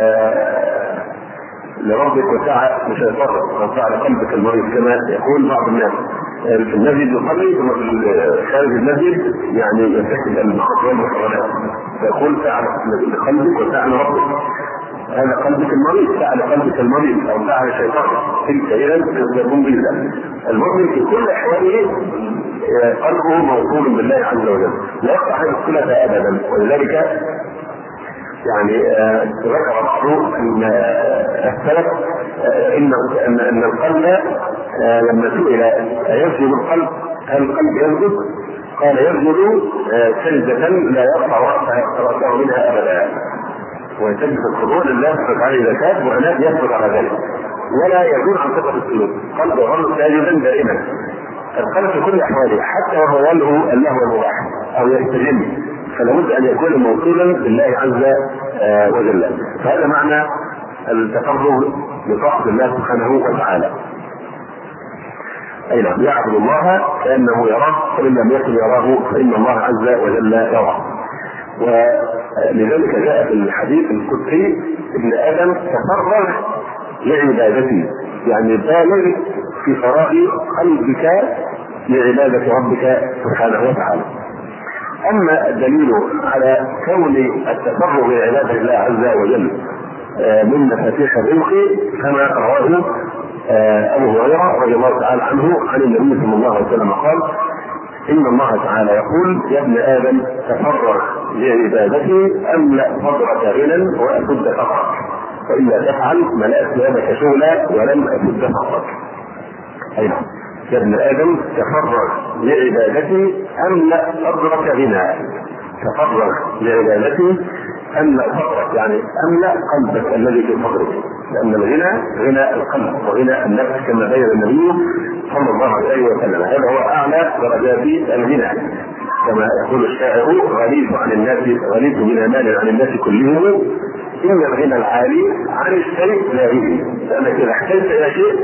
لربك وساعة لشيطانك وساعة لقلبك المريض كما يقول بعض الناس. في المسجد يصلي ثم في خارج المسجد يعني يرتكب المخاطر والمحرمات، فيقول ساعة لقلبك وساعة لربك. هذا قلبك المريض، ساعة لقلبك المريض أو ساعة لشيطانك، تلك إذا يكون بالله. المؤمن في كل أحواله قلبه موصول بالله عز وجل، لا يقطع المشكلة أبدا. ولذلك يعني ذكر بعضهم ان السلف انه ان ان القلب لما سئل ايسجد القلب هل القلب يسجد؟ قال: يسجد سجدة لا يقطع راسه منها ابدا، ويسجد الخضوع لله سبحانه وتعالى اذا كان وانات يثبت على ذلك ولا يزول عن ثقة السجود. قلبه يظل ساجدا دائما، القلب في كل احواله حتى وهو يلهو اللهو المباح او يستجم، فلا بد ان يكون موصولا بالله عز وجل. فهذا معنى التفرغ لطاعة الله سبحانه وتعالى. اي نعم، يعبد الله كانه يراه، وان لم يكن يراه فان الله عز وجل يراه. ولذلك جاء في الحديث القدسي: ابن ادم تفرغ لعبادتي، يعني بالغ في فراغ قلبك لعبادة ربك سبحانه وتعالى. اما الدليل على كون التفرغ لعبادة الله عز وجل من مفاتيح الرزق كما رواه ابو هريره رضي الله تعالى عنه عن النبي صلى الله عليه وسلم قال: ان الله تعالى يقول: يا ابن ادم تفرغ لعبادتي املا صدرك غنى واسد فقرك، والا تفعل ملأت ثيابك شغلا ولم اسد فقرك. ايضا يا ابن ادم تفرغ لعبادتي املا صدرك غنى، تفرغ لعبادتي املا صدرك يعني املا قلبك الذي في صدرك، لان الغنى غنى القلب وغنى النفس كما بين النبي صلى الله عليه وسلم. هذا هو اعلى درجات الغنى، كما يقول الشاعر: غنيت عن الناس غنيت من مال عن الناس كلهم، ان الغنى العالي عن الشيء لا غنى. لانك اذا احتجت الى شيء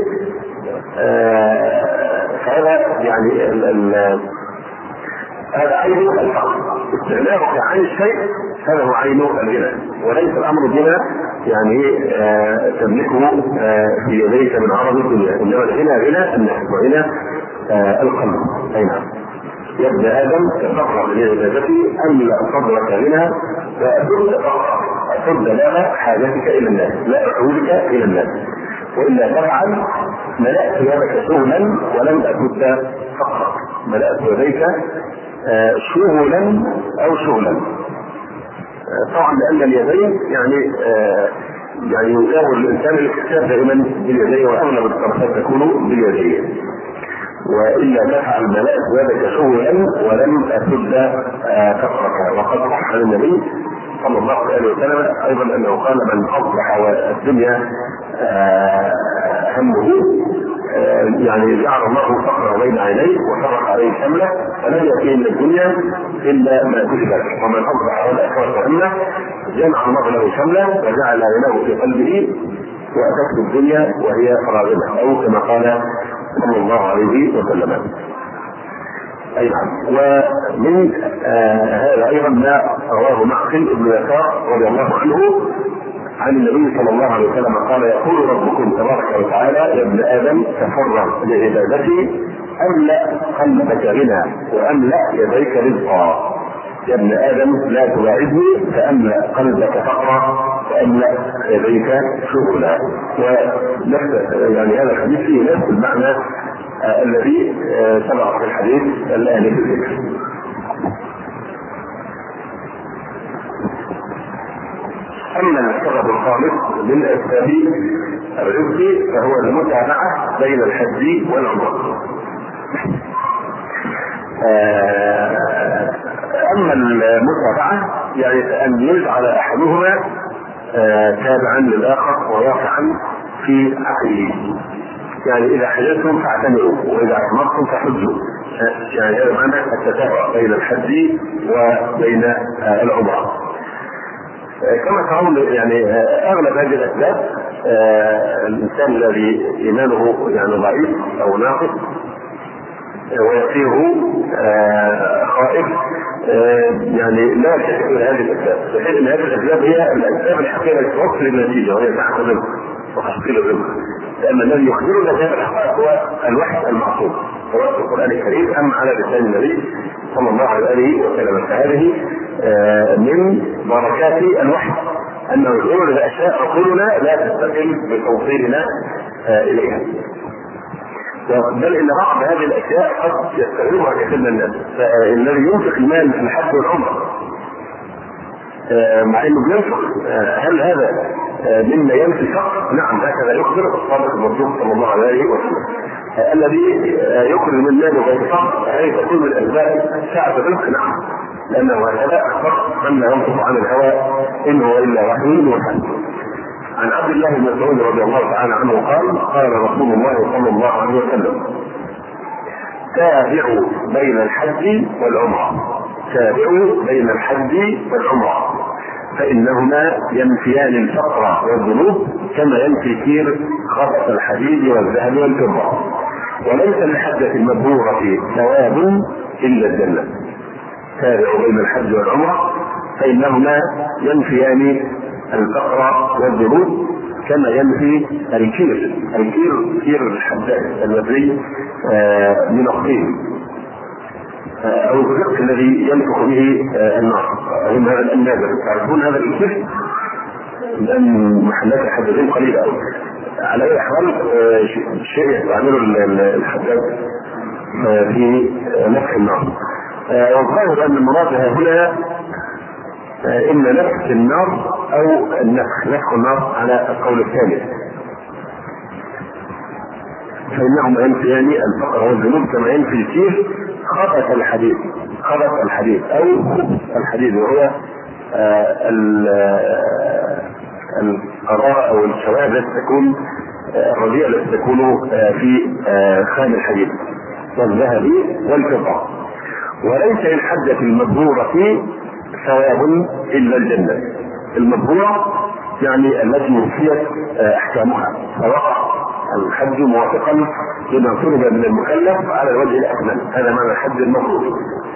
فهذا يعني ال ال هذا عين الفقر، استغناؤك عن الشيء هذا هو عين الغنى، وليس الامر بنا يعني آه تملكه آه في يديك من عرض الدنيا، انما الغنى غنى النفس وغنى آه القلب. اي نعم. يا ابن ادم تفرغ لعبادتي املا صدرك غنى واسد فقرك، اسد لا حاجتك الى الناس، لا عودك الى الناس، والا تفعل ملأت ثيابك شغلا ولم اسد فقرك، ملأت يديك آه شغلا او شغلا. طبعا لان اليدين يعني آه يعني يجاور الانسان الاكتساب دائما باليدين، واغلب الطرفات تكون باليدين، والا تفعل ملأت ثيابك شغلا ولم اسد آه فقرك. وقد صح عن النبي صلى الله عليه وسلم ايضا انه قال: من اصبح والدنيا آه همه يعني جعل الله فقره بين عينيه وفرق عليه شمله فلم يأتيه من الدنيا الا ما كتب له، ومن اصبح ولا اخوه همه جمع الله له شمله وجعل عينه في قلبه واتته الدنيا وهي راغمه، او كما قال صلى الله عليه وسلم. اي نعم. ومن آه هذا ايضا ما رواه معقل بن يسار رضي الله عنه عن النبي صلى الله عليه وسلم قال: يقول ربكم تبارك وتعالى: يا ابن ادم تفرغ لعبادتي املا قلبك غنى واملا يديك رزقا. يا ابن ادم لا تباعدني فاملا قلبك فقرا واملا يديك شغلا. ونفس يعني هذا الحديث فيه نفس المعنى آه الذي آه سبق في الحديث الان في الذكر. اما السبب الخامس من اسباب الرزق فهو المتابعه بين الحج والعمره. آه اما المتابعه يعني ان يجعل احدهما آه تابعا للاخر وواقعا في عقله، يعني اذا حجزتم فاعتمروا واذا اعتمرتم فحجوا، يعني هذا معنى التتابع بين الحج وبين آه العمره. كما ترون يعني اغلب هذه الاسباب آه الانسان الذي ايمانه يعني ضعيف او ناقص ويصير آه خائف آه يعني لا يلتفت الى هذه الاسباب، بحيث ان هذه الاسباب هي الاسباب الحقيقيه التي توصل للنتيجه وهي تحقيق الرزق وتحصيل الرزق، لان الذي يخبرنا بهذا الحقائق هو الوحي المعصوم هو القران الكريم ام على لسان النبي صلى الله عليه وسلم. فهذه آه من بركات الوحي انه يقول الاشياء عقولنا لا تستقل بتوصيلنا آه اليها، بل ان بعض هذه الاشياء قد يستغربها كثير من الناس. فالذي ينفق المال في الحج والعمره مع انه بينفق هل هذا مما ينفي الفقر؟ نعم، هكذا يخبر الصادق المصدوق صلى الله عليه وسلم. الذي يخرج من ماله غير فقر هل تكون من اسباب سعه الرزق؟ نعم، لانه هكذا اخبر عما ينطق عن الهوى ان هو الا وحي يوحى. عن عبد الله بن مسعود رضي الله تعالى عنه قال: قال رسول الله صلى الله عليه وسلم: تابعوا بين الحج والعمره، تابعوا بين الحج والعمره فانهما ينفيان الفقر والذنوب كما ينفي كير خبث الحديد والذهب والفضه، وليس للحجه المبروره ثواب الا الجنه. تابعوا بين الحج والعمره فانهما ينفيان الفقر والذنوب كما ينفي الكير، الكير كير الحداد المبني آه من الطين آه او الزق الذي ينفخ به آه النار، هم هذا النابل. تعرفون هذا الكير لان محلات الحدادين قليله قوي. على اي احوال آه شيء يعمله الحداد آه في نفخ النار. آه والظاهر ان المراد هنا إما نفخ النار أو النفخ نفخ النار على القول الثاني، فإنهما ينفيان الفقر والذنوب كما ينفي الكير خبث الحديد، خبث الحديد أو الحديد وهو القراء أو الشوائب التي تكون الرديئة التي تكون في خام الحديد والذهب والفضة. وليس للحجة المبرورة ثواب الا الجنه. المبرورة يعني التي وفيت احكامها فوقع الحج موافقا لما طلب من المكلف على الوجه الاكمل، هذا معنى الحج المبرور.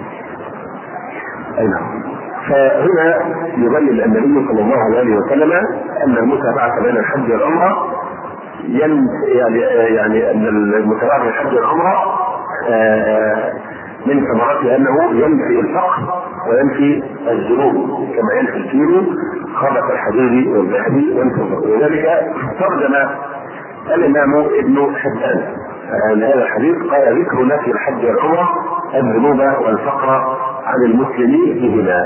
اي نعم. فهنا يبين النبي صلى الله عليه وسلم ان المتابعه بين الحج والعمره يعني يعني ان المتابعه بين الحج والعمره من ثمرته انه ينفي الفقر وينفي الذنوب كما ينفي الكيلو خبث الحديد والذهب والفضه. ولذلك ترجم الامام ابن حبان لهذا الحديث قال: ذكر نفي الحج والعمره الذنوب والفقر عن المسلمين بهما.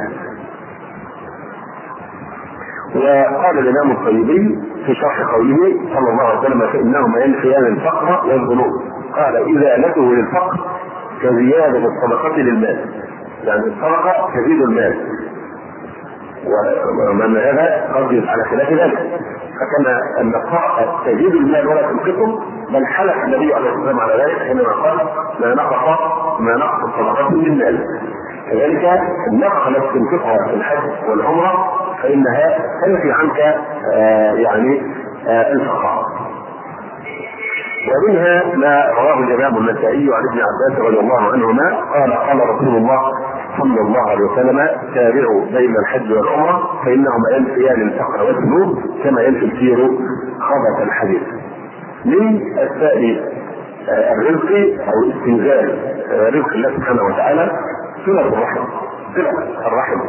وقال الامام الطيبي في شرح قوله صلى الله عليه وسلم: فانهما ينفيان الفقر والذنوب. قال: ازالته للفقر كزياده الصدقه للمال، يعني الصدقه تزيد المال، ومن هذا قد على خلاف ذلك. فكما ان الصدقه تزيد المال ولا تنقصه بل حلف النبي عليه الصلاه والسلام على ذلك حينما قال ما نقص ما نقص الصدقات من مال. كذلك النفقه التي تنفقها في الحج والعمره فانها تنفي عنك آه يعني آه الفقر. ومنها ما رواه الامام النسائي عن ابن عباس رضي الله عنهما قال قال رسول الله صلى الله عليه وسلم تابعوا بين الحج والعمره فانهما ينفيان الفقر والذنوب كما ينفي الكير خبث الحديث. من اسباب الرزق او استنزال رزق الله سبحانه وتعالى صلة الرحم. صلة الرحم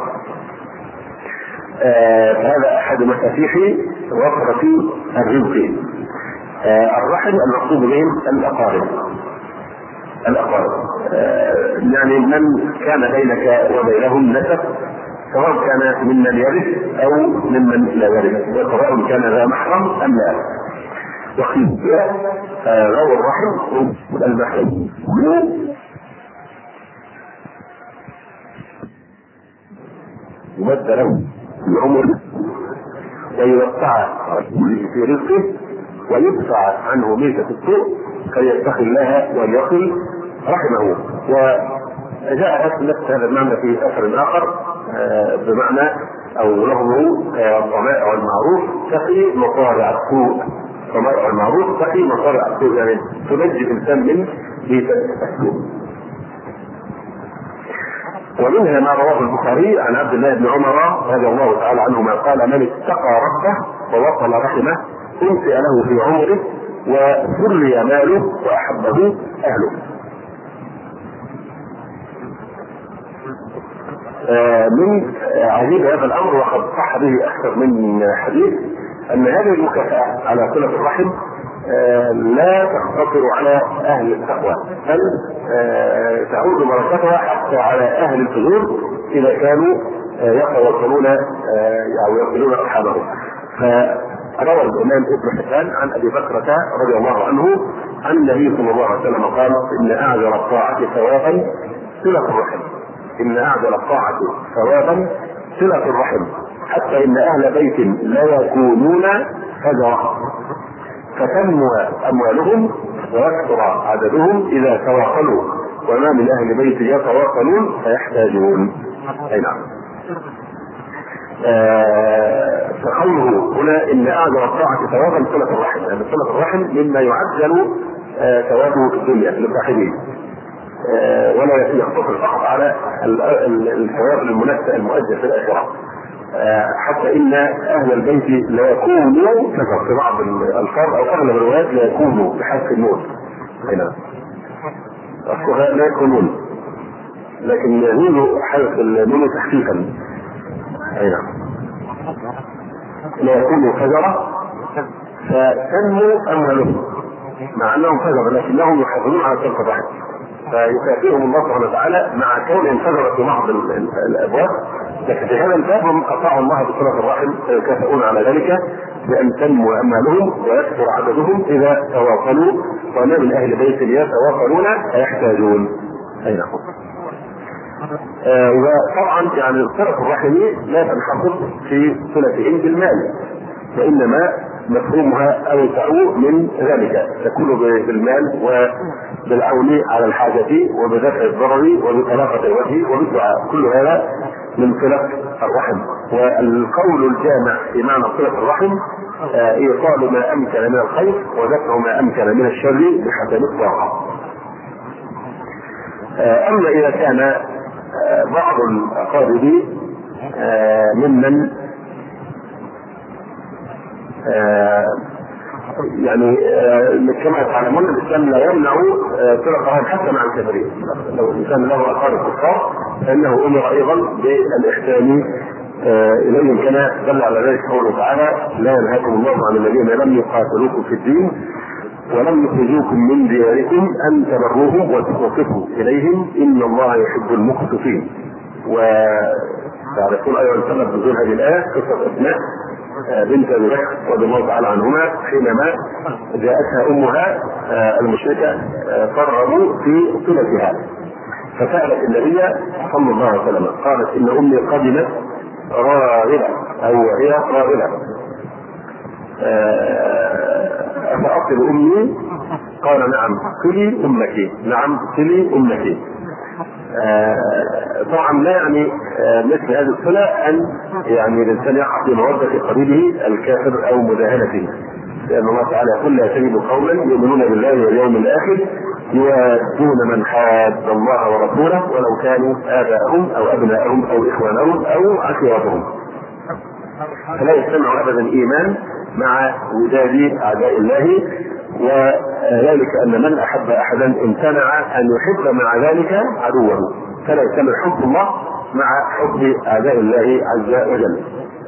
آه هذا احد مفاتيح وفرة الرزق. آه الرحم المقصود بهم الاقارب. الاقارب آه يعني من كان بينك وبينهم نسب سواء كان ممن يرث او ممن لا يرث سواء كان ذا محرم ام لا. وخير ذوي الرحم المحرم يمد له العمر ويوسع في رزقه ويدفع عنه ميتة السوء فيتقي الله ويصل رحمه. وجاء نفس هذا المعنى في اثر اخر بمعنى او لفظه الطمائع والمعروف تقي مصارع السوء. الطمائع والمعروف تقي مصارع السوء يعني تنجي الانسان من ميتة السوء. ومنها ما رواه البخاري عن عبد الله بن عمر رضي الله تعالى عنهما قال من اتقى ربه ووصل رحمه انشئ له في عمره وسري ماله واحبه اهله. آه من عجيب هذا الامر وقد صح به اكثر من حديث ان هذه المكافاه على صله الرحم آه لا تقتصر على اهل التقوى بل آه تعود بركتها حتى على اهل الفجور اذا كانوا آه يتواصلون آه او يصلون اصحابهم. فروى الامام ابن حبان عن ابي بكرة رضي الله عنه عن النبي صلى الله عليه وسلم قال ان اعجل الطاعه ثوابا صله الرحم. ان اعجل الطاعه ثوابا صله الرحم حتى ان اهل بيت لا يكونون فجرا فتنمو اموالهم ويكثر عددهم اذا تواصلوا وما من اهل بيت يتواصلون فيحتاجون. اي نعم. آه فقوله هنا ان اعجل الطاعه ثوابا صله الرحم يعني صله الرحم مما يعجل آه ثوابه في الدنيا لصاحبه آه ولا يقتصر فقط على الثواب المؤجل في الاخره. آه حتى ان اهل البيت لا يكونوا في بعض الالفاظ او اغلب الروايات لا يكونوا بحذف النون. هنا الصغار لا يكونون لكن يزول حذف النون تحقيقا. هنا لا يكونوا فجرة فتنمو اموالهم مع انهم فجر لكنهم يحافظون على صلة الرحم فيكافئهم الله سبحانه وتعالى مع كونهم فجرة في بعض الابواب لكن في هذا الباب هم اطاعوا الله بصلة الرحم فيكافئون على ذلك بان تنمو اموالهم ويكثر عددهم اذا تواصلوا وما من اهل بيت يتواصلون فيحتاجون. اي نعم. آه وطبعا يعني صلة الرحم لا تنحصر في صلتهم بالمال وانما مفهومها اوسع من ذلك تكون بالمال وبالعون على الحاجة وبدفع الضرر وبطلاقة الوجه وبالدعاء كل هذا من صلة الرحم. والقول الجامع في معنى صلة الرحم آه ايصال ما امكن من الخير ودفع ما امكن من الشر بحسب الطاقة. آه اما اذا كان بعض الأقارب ممن يعني كما تعلمون الإسلام لا يمنع صلة الرحم حتى مع الكافرين. لو الإنسان له أقارب كفار فإنه أمر أيضا بالإحسان إليهم كما دل على ذلك قوله تعالى لا ينهاكم الله عن الذين لم يقاتلوكم في الدين ولم يخرجوكم من دياركم ان تبروهم وتقسطوا اليهم ان الله يحب المقسطين. وتعرفون ايضا سبب نزول هذه الايه قصه اسماء بنت ابي بكر رضي الله تعالى عنهما حينما جاءتها امها المشركه قرروا في صلتها فسالت النبي صلى الله عليه وسلم قالت ان امي قدمت راغبه او هي راغبه افاصل امي قال نعم صلي أمتي، نعم صلي أمتي. آه طبعا لا يعني آه مثل هذه الصلة أن يعني الإنسان يقع في مودة قريبه الكافر أو مداهنته، لأن الله تعالى يقول لا تجد قوما يؤمنون بالله واليوم الآخر يوادون من حاد الله ورسوله ولو كانوا آباءهم أو أبناءهم أو إخوانهم أو عشيرتهم. فلا يجتمع أبدا إيمان مع وداد أعداء الله، وذلك أن من أحب أحدا امتنع أن يحب مع ذلك عدوه، فلا يجتمع حب الله مع حب أعداء الله عز وجل.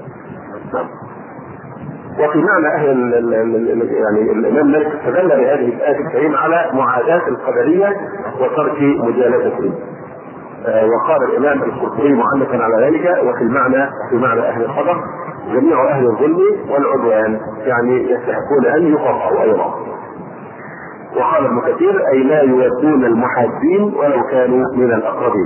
وفي معنى أهل يعني الإمام مالك استدل بهذه الآية الكريمة على معاداة القدرية وترك مجالستهم. وقال الإمام القرطبي معلقا على ذلك: وفي المعنى في معنى أهل القدر جميع أهل الظلم والعدوان، يعني يستحقون أن يقطعوا أيضا. وقال ابن كثير: أي لا يودون المحادين ولو كانوا من الأقربين.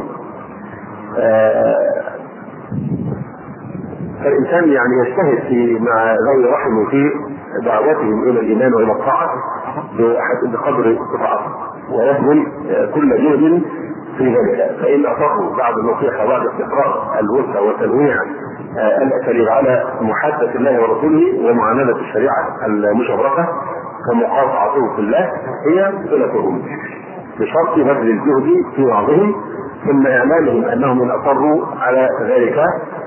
فالإنسان يعني يجتهد في مع ذوي رحمه في دعوتهم إلى الإيمان وإلى الطاعة بقدر استطاعته، ويبذل كل جهد في ذلك. فإن أصروا بعد النصيحة وبعد استقرار الوسع وتنويع الأساليب على محادة الله ورسوله ومعاملة الشريعة المشرفة ومقاطعته في الله هي صلتهم، بشرط بذل الجهد في بعضهم، ثم إعلامهم أنهم إن أصروا على ذلك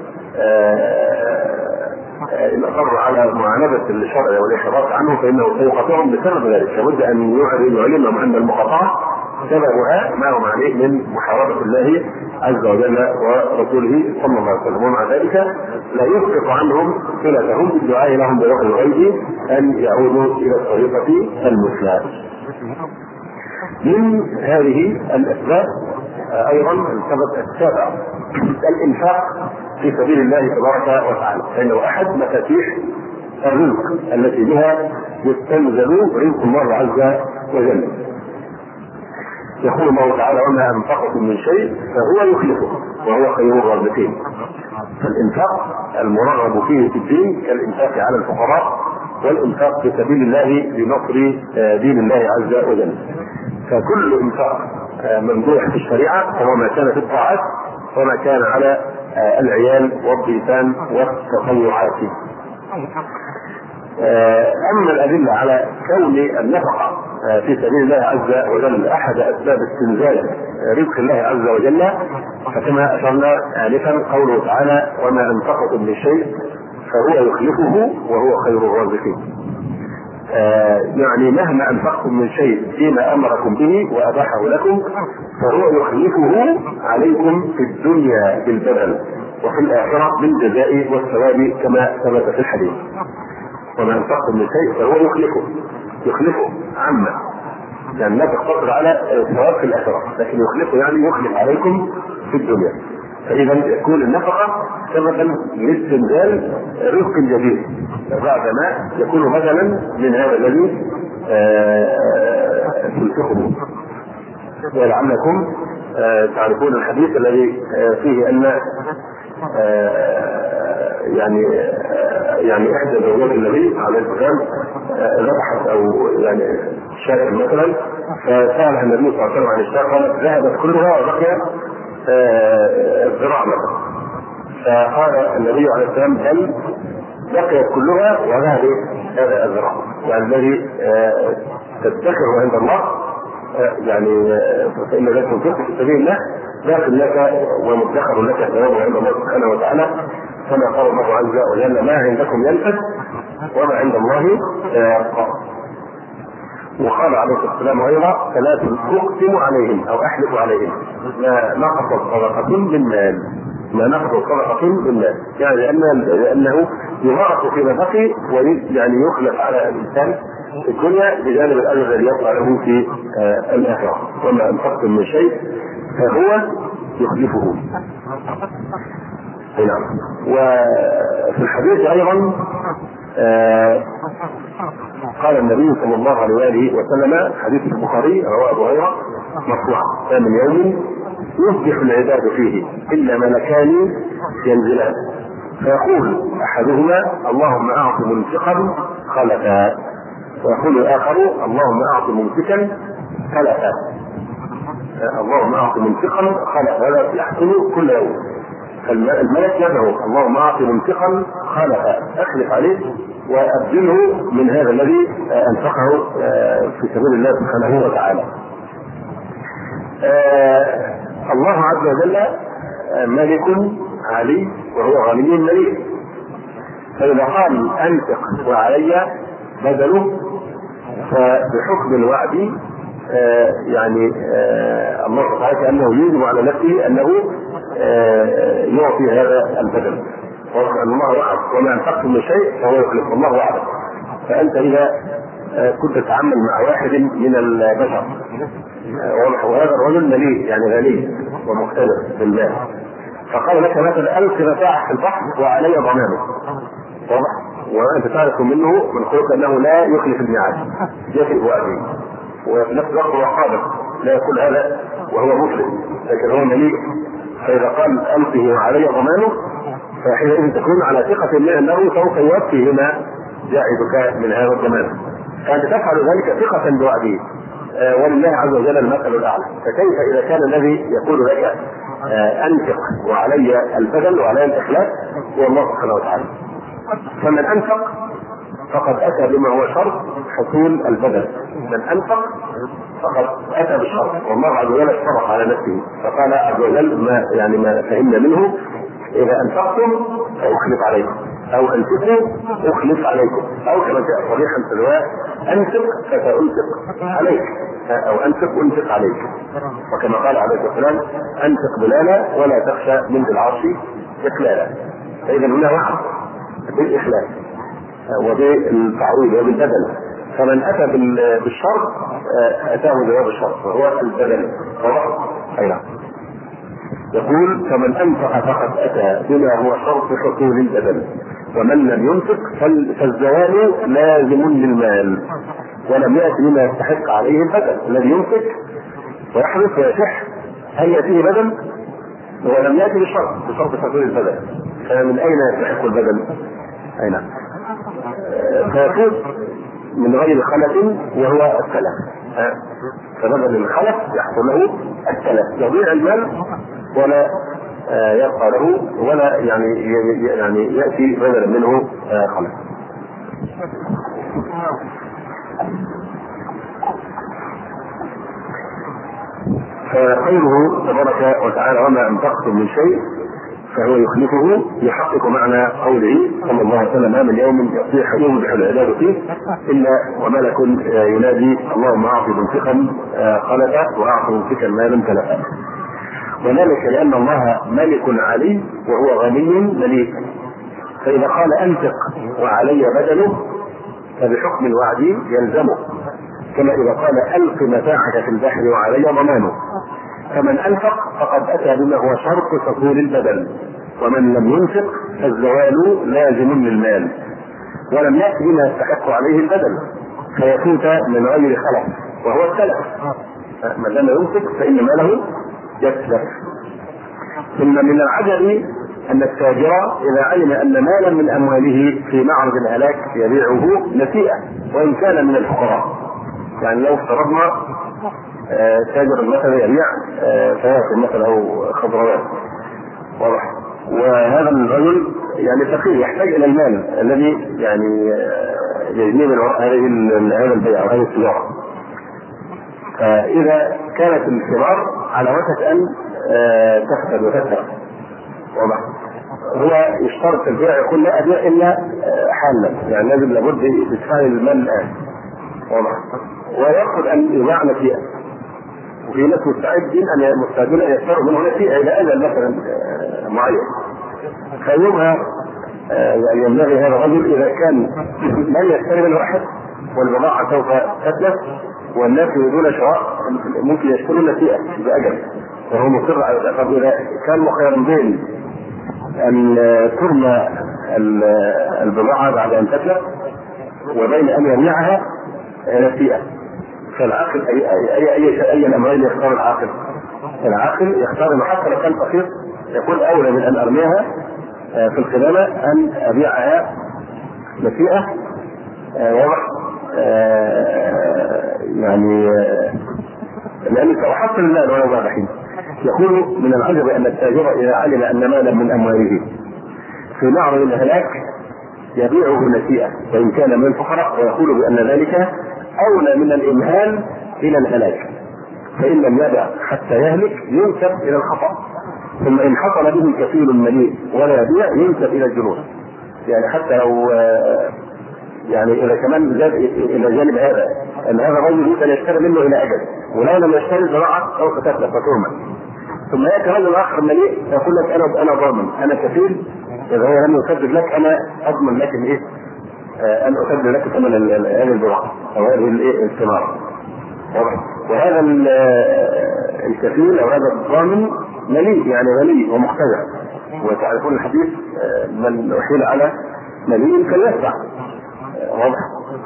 إن أصروا على معاندة الشرع والإحراج عنه فإنه سيقاطعهم بسبب ذلك. لابد أن يعلمهم أن المقاطعة سببها ما هم عليه من محاربة الله عز وجل ورسوله صلى الله عليه وسلم، ومع ذلك لا يسقط عنهم صلتهم بالدعاء لهم بوقت الغيب أن يعودوا إلى الطريقة المثلى. من هذه الأسباب أيضا السبب السابع الإنفاق في سبيل الله تبارك وتعالى، فإنه أحد مفاتيح الرزق التي بها يستنزل رزق الله عز وجل. يقول الله تعالى: وما أنفقتم من شيء فهو يخلفه وهو خير الرازقين. فالإنفاق المرغب فيه في الدين كالإنفاق على الفقراء والإنفاق في سبيل الله لنصر دين الله عز وجل. فكل إنفاق ممدوح في الشريعة هو ما كان في الطاعات وما كان على العيال والضيفان والتطوعات. أما الأدلة على كون النفقة في سبيل الله عز وجل أحد أسباب استنزال رزق الله عز وجل، فكما أشرنا آنفا قوله تعالى: وما أنفقتم من شيء فهو يخلفه وهو خير الرازقين. آه يعني مهما أنفقتم من شيء فيما أمركم به وأباحه لكم فهو يخلفه عليكم في الدنيا بالبدل وفي الآخرة بالجزاء والثواب كما ثبت في الحديث. وما أنفقتم من شيء فهو يخلفه يخلفه عما يعني لا تقتصر على الثواب في الآخرة، لكن يخلفه يعني يخلف عليكم في الدنيا. فإذا يكون النفقة سببا لاستنزال رزق جديد بعدما يكون بدلا من هذا الذي تلفقه. ولعلكم تعرفون الحديث الذي فيه أن يعني يعني إحدى زوجات النبي عليه السلام ذبحت أو يعني شاة مثلا، فسألها النبي صلى الله عليه وسلم عن الشاة قالت ذهبت كلها وبقي الذراع مثلا، فقال النبي عليه السلام بل بقيت كلها وذهب هذا الذراع، يعني الذي تدخره عند الله يعني فإن ذلك تنفق في سبيل الله لكن لك ومدخر لك ثوابه عند الله سبحانه وتعالى، كما قال الله عز وجل: ما عندكم ينفد وما عند الله يبقى. وقال عليه الصلاة والسلام أيضا: ثلاث أقسم عليهم أو أحلف عليهم ما نقصت صدقة من مال ما نقصت صدقة من مال، يعني لأن لأنه يضاعف فيما بقي ويعني يخلف على الإنسان في الدنيا بجانب الأجر الذي يبقى له في آه الآخرة. وما أنفقتم من شيء فهو يخلفه. نعم. وفي الحديث أيضا آه قال النبي صلى الله عليه وآله وسلم حديث البخاري رواه أبو هريرة مرفوعا: ما من يوم يصبح العباد فيه إلا ملكان ينزلان فيقول أحدهما: اللهم أعط منفقا خلفا ويقول الآخر اللهم أعط ممسكا خلفا، اللهم أعط ممسكا خلفا، هذا يحصل كل يوم. فالملك يدعو اللهم أعط ممسكا خلفا، أخلف عليه وأبدله من هذا الذي أنفقه في سبيل الله سبحانه وتعالى. الله عز وجل ملك علي وهو غني مليك، فإذا قال أنفق وعلي بدله فبحكم الوعد آه يعني آه الله سبحانه كأنه يجب على نفسه أنه آه يعطي هذا البدل، وأن الله وعد وما أنفقتم من شيء فهو يخلف، الله وعد. فأنت إذا آه كنت تتعامل مع واحد من البشر آه وهذا الرجل مليء يعني غني ومقتدر بالله، فقال لك مثلا ألف متاعك في البحر وعلي ضمانه، واضح؟ وأنت تعرف منه من خلق أنه لا يخلف الميعاد، يفي وعده، وفي نفس الوقت هو قادر لا يقول هذا وهو مسلم، لكن هو مليء. فإذا قال ألفه وعلي ضمانه فحينئذ تكون على ثقة من أنه سوف يوفي بما يعدك من هذا الضمان، فأنت تفعل ذلك ثقة بوعده. آه ولله عز وجل المثل الأعلى. فكيف إذا كان الذي يقول لك آه أنفق وعلي البدل وعلي الإخلاف هو الله سبحانه وتعالى؟ فمن أنفق فقد أتى بما هو شرط حصول البدل، من أنفق فقد أتى بالشرط، والله عز وجل اشترط على نفسه فقال عز وجل ما يعني ما فهمنا منه إذا أنفقتم فأخلف عليكم، أو أنفقوا أخلف عليكم، أو كما جاء صريحا في الرواية أنفق فسأنفق عليك، أو أنفق أنفق عليك، وكما قال عليه الصلاة والسلام أنفق بلالا ولا تخشى من ذي العرش إخلالا. فإذا هنا وعد بالإخلاص وبالتعويض وبالبدل، فمن أتى بالشرط أتاه جواب الشرط وهو البدل. أي نعم. يقول فمن أنفق فقد أتى بما هو شرط حصول البدل، ومن لم ينفق فالزوال لازم للمال ولم يأتي بما يستحق عليه البدل. الذي ينفق ويحرص ويصح هل يأتيه بدل ولم يأتي بشرط بشرط حصول البدل، فمن أين يستحق البدل؟ أي نعم. فيفوز من غير خلف وهو التلف، فبدل الخلف يحصل له التلف، يضيع المال ولا يبقى له ولا يعني يعني يأتي بدلا منه خلف. فقوله تبارك وتعالى وما أنفقتم من شيء فهو يخلفه يحقق معنى قوله صلى الله عليه وسلم ما من يوم يصبح العباد فيه الا وملك ينادي اللهم اعط منفقا خلفا واعط ممسكا مالا تلفا، وذلك لان الله ملك علي وهو غني مليك، فاذا قال انفق وعلي بدله فبحكم الوعد يلزمه، كما اذا قال الق متاعك في البحر وعلي ضمانه. فمن أنفق فقد أتى بما هو شرط حصول البدل، ومن لم ينفق فالزوال لازم للمال ولم يأتي بما يستحق عليه البدل فيفوت من غير خلف وهو التلف. من لم ينفق فإن ماله يتلف. ثم من العجب أن التاجر إذا علم أن مالا من أمواله في معرض الهلاك يبيعه نسيئة وإن كان من الفقراء. يعني لو افترضنا آه تاجر مثلا يبيع آه فواكه مثلا او خضروات واضح، وهذا الرجل يعني فقير يحتاج الى المال الذي يعني آه يجنيه من هذه هذا البيع او هذه التجاره، فاذا كانت الثمار على وشك ان آه تفسد وتتلف واضح، هو يشترط في البيع يقول لا ابيع الا آه حالا، يعني لازم لابد يدفع المال الان واضح، ويأخذ ان يباع نسيئا، وفي ناس مستعدين ان مستعدين ان يشتروا منه نسيئة الى اجل مثلا معين، فيومها يعني ينبغي هذا الرجل اذا كان من يشتري منه احد والبضاعة سوف تتلف والناس يريدون شراء ممكن يشتروا نسيئة باجل وهو مصر على الأخذ، اذا كان مخيرا بين ان ترمى البضاعة بعد ان تتلف وبين ان يبيعها نسيئة، فالعاقل اي اي اي اي الامرين يختار العاقل؟ العاقل يختار انه حتى لو كان فقير يقول اولى من ان ارميها في الخزانه ان ابيعها نسيئه واضح آه يعني آه لأنك أحصل المال ولو بعد حين. يقول من العجب أن التاجر إذا علم أن مالا من أمواله في معرض الهلاك يبيعه نسيئة وإن كان من الفقراء، ويقول بأن ذلك أولى من الإمهال إلى الهلاك، فإن لم يدع حتى يهلك ينسب إلى الخطأ، ثم إن حصل به كفيل مليء ولا يبيع ينسب إلى الجنون. يعني حتى لو يعني إذا كمان زاد إلى جانب هذا أن هذا الرجل يمكن يشتري منه إلى أجل، ولو لم يشتري زراعة أو فتاة فترمى، ثم يأتي رجل آخر مليء يقول لك أنا أنا ضامن، أنا كفيل، إذا هو لم يسدد لك أنا أضمن لك إيه؟ أن أسدد لك ثمن هذه الزراعة أو هذه الإيه الثمار. وهذا الكفيل أو هذا الضامن مليء، يعني مليء ومختزع، وتعرفون الحديث من أحيل على مليء كاليسع، واضح.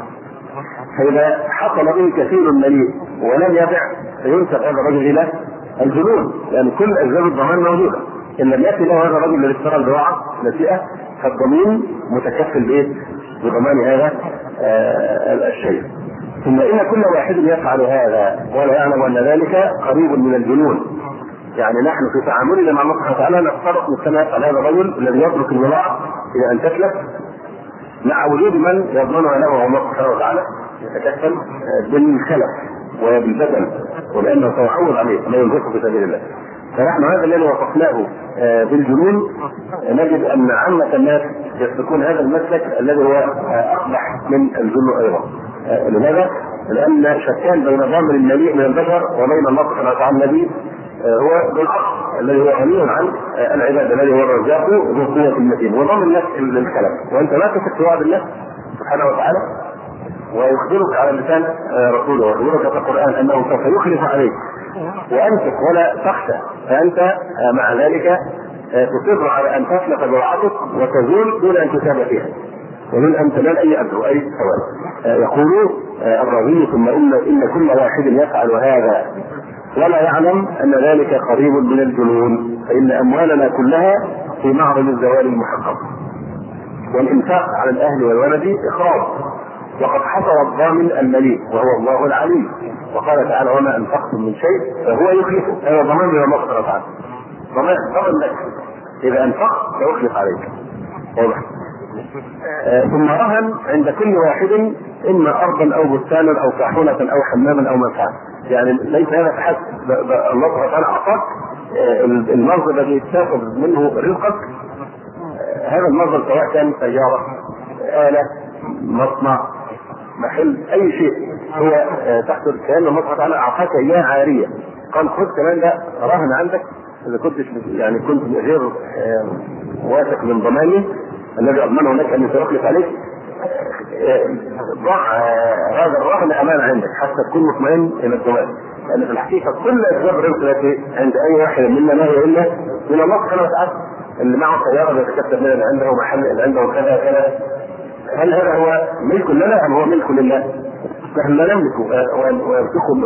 فإذا حصل به كثير مليء ولم يبع فينسب هذا الرجل إلى الجنون، لأن يعني كل أسباب الضمان موجودة. إن لم يأتي له هذا الرجل الذي اشترى البضاعة نسيئة فالضمين متكفل بإيه؟ بضمان هذا آه الشيء. ثم إن كل واحد يفعل هذا ولا يعلم أن ذلك قريب من الجنون. يعني نحن في تعاملنا مع الله سبحانه وتعالى نفترض مثلا يفعل هذا الرجل الذي يترك البضاعة إلى أن تتلف مع وجود من يضمنها له الله سبحانه وتعالى يتكفل بالخلف وبالبدن، ولأنه سيعوض عليه ما ينفقه في سبيل الله. فنحن هذا الذي وصفناه بالجنون نجد أن عامة الناس يسلكون هذا المسلك الذي هو أقبح من الجنون أيضا. لماذا؟ لأن شتان بين ضامن المليء من البشر وبين الله سبحانه وتعالى الذي هو بالعقل الذي هو غني عن العباد، الذي هو الرزاق ذو قوة المتين، وضامن الناس للخلق. وأنت لا تثق في وعد الله سبحانه وتعالى ويخبرك على لسان رسوله ويخبرك في القرآن أنه سوف يخلف عليك وأنفق ولا تخشى، فأنت مع ذلك تصر على أن تسلك براعتك وتزول دون أن تتابع فيها ومن أن تنال أي أجر أي ثواب. يقول الرازي ثم إن إن كل واحد يفعل هذا ولا يعلم أن ذلك قريب من الجنون، فإن أموالنا كلها في معرض الزوال المحقق. والإنفاق على الأهل والولد إخراج، وقد حصر الضامن المليء وهو الله العليم، وقال تعالى وما أنفقتم من شيء فهو يخلفه. هذا ضمان من الله سبحانه وتعالى، ضمان ضمن لك إذا أنفقت سيخلف عليك. واضح. آه ثم رهن عند كل واحد إما أرضا أو بستانا أو كحولة أو حماما أو منفعة. يعني ليس هذا فحسب، الله سبحانه وتعالى أعطاك آه المصدر الذي تأخذ منه رزقك. آه هذا المصدر سواء كان تجارة، آلة، مصنع، محل، أي شيء هو آه تحت كأن الله سبحانه وتعالى أعطاك إياه عارية. قال خذ كمان ده رهن عندك إذا كنت يعني كنت غير آه واثق من ضماني الذي أضمنه لك أن يخلف عليك، ضع هذا الرهن أمانة عندك حتى تكون مطمئن إلى الضمان. لأن في الحقيقة كل أسباب الرزق التي عند أي واحد منا ما هي إلا من الله سبحانه وتعالى. اللي معه سيارة يتكتب لنا اللي عنده محل اللي عنده كذا كذا، هل هذا هو ملك لنا أم هو ملك لله؟ نحن لا نملك ويمسكم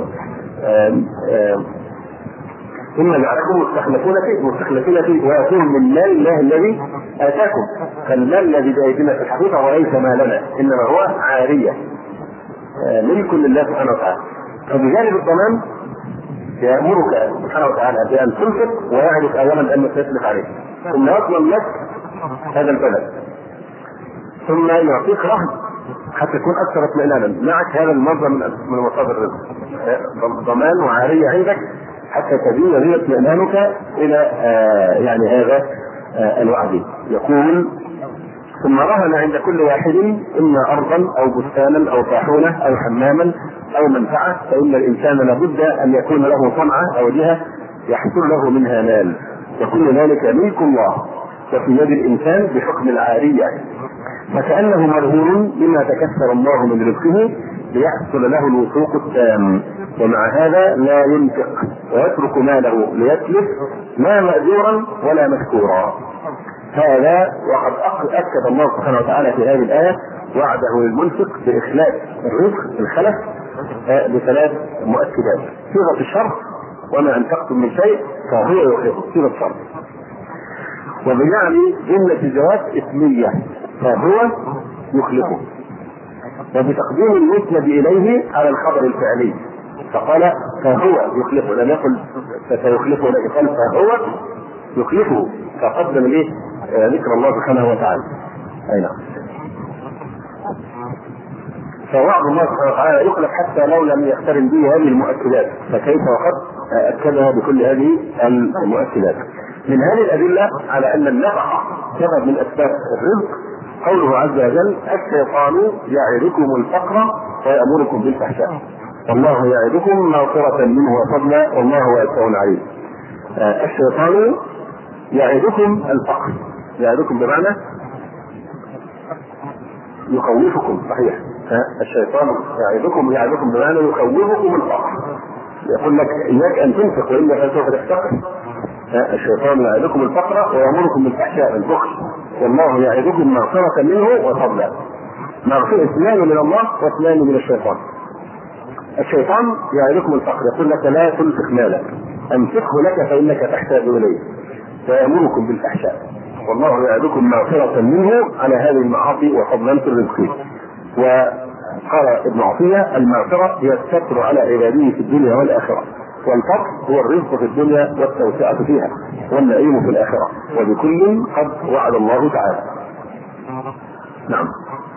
ثم جعلكم مستخلفون فيه مستخلفين فيه ويكون من مال الله الذي آتاكم. فالمال الذي بأيدينا في الحقيقة وليس مالنا إنما هو عارية ملك لله سبحانه وتعالى. فبجانب الضمان يأمرك سبحانه وتعالى بأن تنفق ويعرف أولا أنك تسلف عليه، ثم يضمن لك هذا البلد، ثم يعطيك رهن حتى تكون أكثر اطمئنانا معك هذا المصدر من مصادر الرزق، ضمان وعارية عندك حتى تزيد به اطمئنانك الى آه يعني هذا آه الوعد. يقول ثم رهن عند كل واحد اما ارضا او بستانا او طاحونه او حماما او منفعه، فان الانسان لابد ان يكون له صنعه او جهه يحصل له منها مال، وكل ذلك ملك الله وفي يد الانسان بحكم العاريه، فكانه مرهون بما تكسر الله من رزقه ليحصل له الوثوق التام، ومع هذا لا ينفق ويترك ماله ليتلف لا مأجورا ولا مشكورا. هذا وقد أكد الله سبحانه وتعالى في هذه الآية وعده للمنفق بإخلاف الرزق الخلف بثلاث مؤكدات: صيغة الشرط وما أنفقتم من شيء فهو يخلفه، صيغة الشرط، وبجعل جملة الجواب اسمية فهو يخلفه. وبتقديم المسند اليه على الخبر الفعلي، فقال فهو يخلفه، لم يقل فسيخلفه، لكن قال فهو يخلفه، فقدم اليه ذكر الله سبحانه وتعالى. اي نعم. فوعد الله سبحانه وتعالى يخلف حتى لو لم يقترن به هذه المؤكدات، فكيف وقد اكدها بكل هذه المؤكدات. من هذه الادله على ان النفقه سبب من اسباب الرزق قوله عز وجل الشيطان يعدكم الفقر ويأمركم بالفحشاء والله يعدكم مغفرة منه وفضلا والله واسع عليم. آه الشيطان يعدكم الفقر، يعدكم بمعنى يخوفكم، صحيح. آه الشيطان يعدكم يعدكم بمعنى يخوفكم الفقر، يقول لك اياك ان تنفق والا فسوف تفتقر. آه الشيطان يعدكم الفقر ويأمركم بالفحشاء البخل والله يعدكم مغفرة منه وفضلا. مغفرة اثنان من الله واثنان من الشيطان. الشيطان يعدكم الفقر، يقول لك لا تنفق مالك، انفقه لك فانك تحتاج اليه، ويأمركم بالفحشاء والله يعدكم مغفرة منه على هذه المعاصي وفضلا في الرزق. وقال ابن عطية المغفرة هي الستر على عباده في الدنيا والآخرة، والفقر هو الرزق في الدنيا والتوسعة فيها والنعيم في الآخرة، وبكل قد وعد الله تعالى. نعم.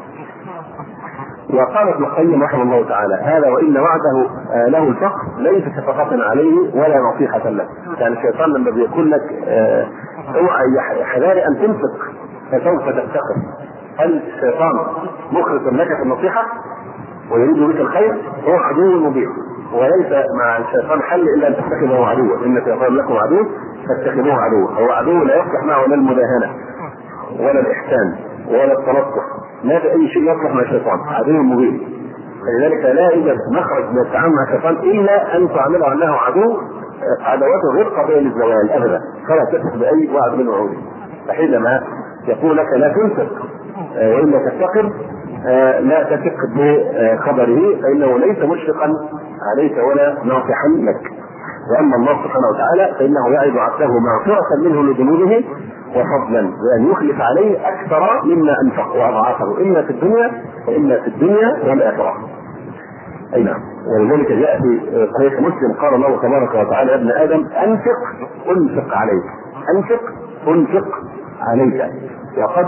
وقال ابن القيم رحمه الله تعالى هذا وإن وعده له الفقر ليس شفقة عليه ولا نصيحة له. يعني الشيطان لما بيقول لك اوعى حذاري ان تنفق فسوف تفتقر، هل الشيطان مخلص لك في النصيحة ويريد بك الخير؟ هو عدو مبين، وليس مع الشيطان حل الا ان تتخذه عدوا، ان الشيطان لكم عدو فاتخذوه عدوا. هو عدو لا يصلح معه لا المداهنة ولا الاحسان ولا التلطف، ما في اي شيء يصلح مع الشيطان، عدو مبين. فلذلك لا يوجد مخرج من التعامل مع الشيطان الا ان تعامله انه عدو، عدوات الرزق قبل الزوال ابدا، فلا تثق باي وعد من وعوده. فحينما يقول لك لا تنفق والا تفتقر لا تثق بخبره، فانه ليس مشفقا عليك ولا ناصحا لك. واما الله سبحانه وتعالى فانه يعد عبده مغفرة منه لذنوبه وفضلا بان يخلف عليه اكثر مما انفق واضعافه، اما في الدنيا واما في الدنيا والاخره. اي نعم. ولذلك جاء في صحيح مسلم قال الله تبارك وتعالى يا ابن ادم انفق انفق عليك، انفق انفق عليك. وقد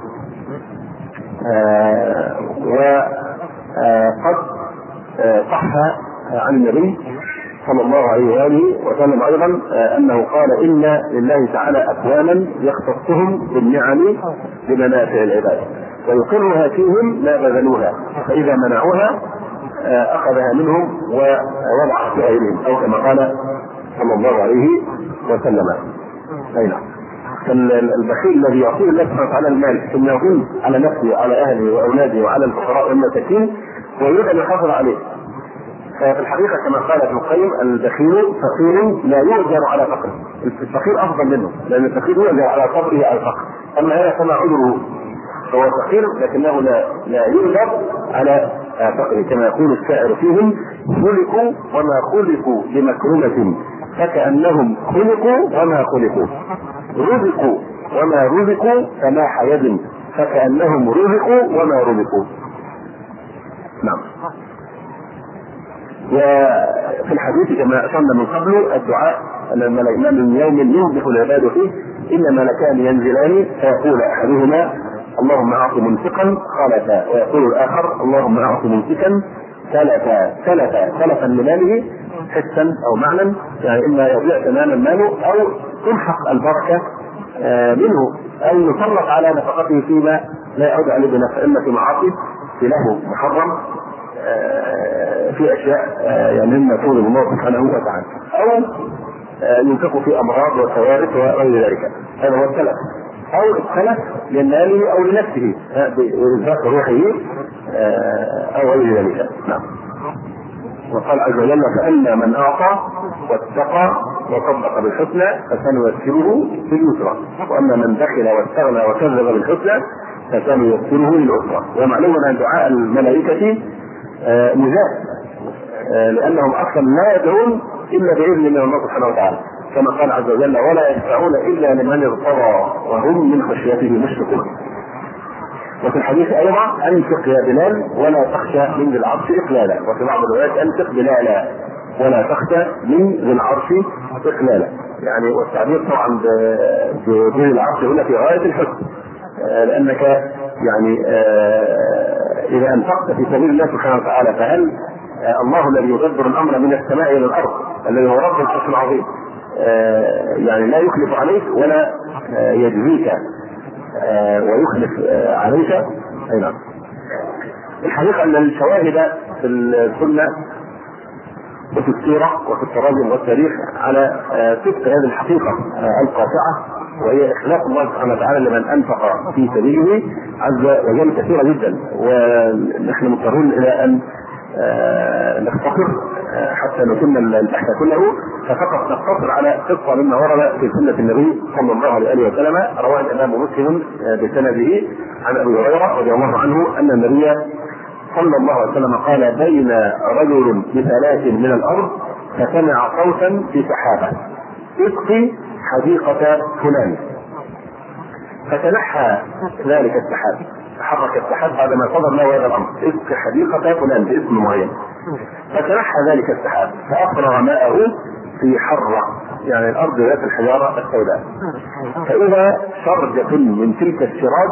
آه وقد آه صح عن النبي صلى الله عليه واله وسلم ايضا انه قال ان لله تعالى اقواما يختصهم بالنعم لمنافع العباد ويقرها فيهم ما بذلوها، فاذا منعوها اخذها منهم ووضعها في غيرهم، او كما قال صلى الله عليه وسلم. اي نعم. البخيل الذي يعطيه الله سبحانه وتعالى المال ثم يظن على نفسه وعلى اهله واولاده وعلى الفقراء والمساكين ويريد ان يحافظ عليه، ففي الحقيقة كما قال ابن القيم البخيل فقير لا يؤجر على فقره، الفقير افضل منه لان الفقير يؤجر على صبره على الفقر، اما هذا فما عذره، هو فقير لكنه لا لا يؤجر على فقره، كما يقول الشاعر فيهم خلقوا وما خلقوا بمكرمة فكأنهم خلقوا وما خلقوا، رزقوا وما رزقوا سماح يد فكأنهم رزقوا وما رزقوا. نعم. وفي الحديث كما أشرنا من قبل الدعاء أن الملائكة من يوم ينبح العباد فيه إن ملكان ينزلان فيقول أحدهما اللهم أعط منفقا خلفا، ويقول الآخر اللهم أعط ممسكا تلفا. تلفا تلفا لماله حسا أو معنى، يعني إما يضيع تماما ماله أو تمحق البركة منه أو يسلط على نفقته فيما لا يعود عليه بنفع، إما في معاصي في له محرم في اشياء يعني مما يطلب الله سبحانه وتعالى، او ينفق في امراض وكوارث وغير ذلك، هذا هو التلف، او التلف لماله او لنفسه بإنفاق روحه او غير ذلك. نعم. وقال عز وجل فأما من اعطى واتقى وصدق بالحسنى فسنيسره باليسرى، واما من بخل واستغنى وكذب بالحسنى فسنيسره للعسرى. ومعلوم ان دعاء الملائكه مجاب لانهم اصلا لا يدعون الا باذن من الله سبحانه وتعالى، كما قال عز وجل ولا يشفعون الا لمن ارتضى وهم من خشيته مشفقون. وفي الحديث ايضا انفق يا بلال ولا تخشى من ذي العرش اقلالا، وفي بعض الروايات انفق بلالا ولا تخشى من ذي العرش اقلالا. يعني والتعبير طبعا بذي العرش هنا في غايه الحسن، لانك يعني اذا انفقت في سبيل الله سبحانه وتعالى فهل الله الذي يدبر الامر من السماء الى الارض الذي هو رب العرش العظيم يعني لا يخلف عليك ولا يجزيك ويخلف عليك. اي نعم. الحقيقه ان الشواهد في السنه وفي السيره وفي التراجم والتاريخ على صدق هذه الحقيقه القاطعه، وهي اخلاق الله سبحانه وتعالى لمن انفق في سبيله عز وجل كثيره جدا، ونحن مضطرون الى ان نختصر حتى نتم البحث كله، ففقط نقتصر على قصه مما ورد في سنه النبي صلى الله عليه وسلم رواه الامام مسلم بسنده عن ابي هريره رضي الله عنه ان النبي صلى الله عليه وسلم قال: بين رجل بثلاث من الارض فسمع صوتا في سحابه اسقي حديقه فلان، فتنحى ذلك السحاب، تحرك السحاب بعدما صدر له هذا الامر، اسقي حديقه فلان باسم معين، فتنحى ذلك السحاب فافرغ ماءه في حره، يعني الارض ذات الحجاره السوداء، فاذا شرجه من تلك الشراج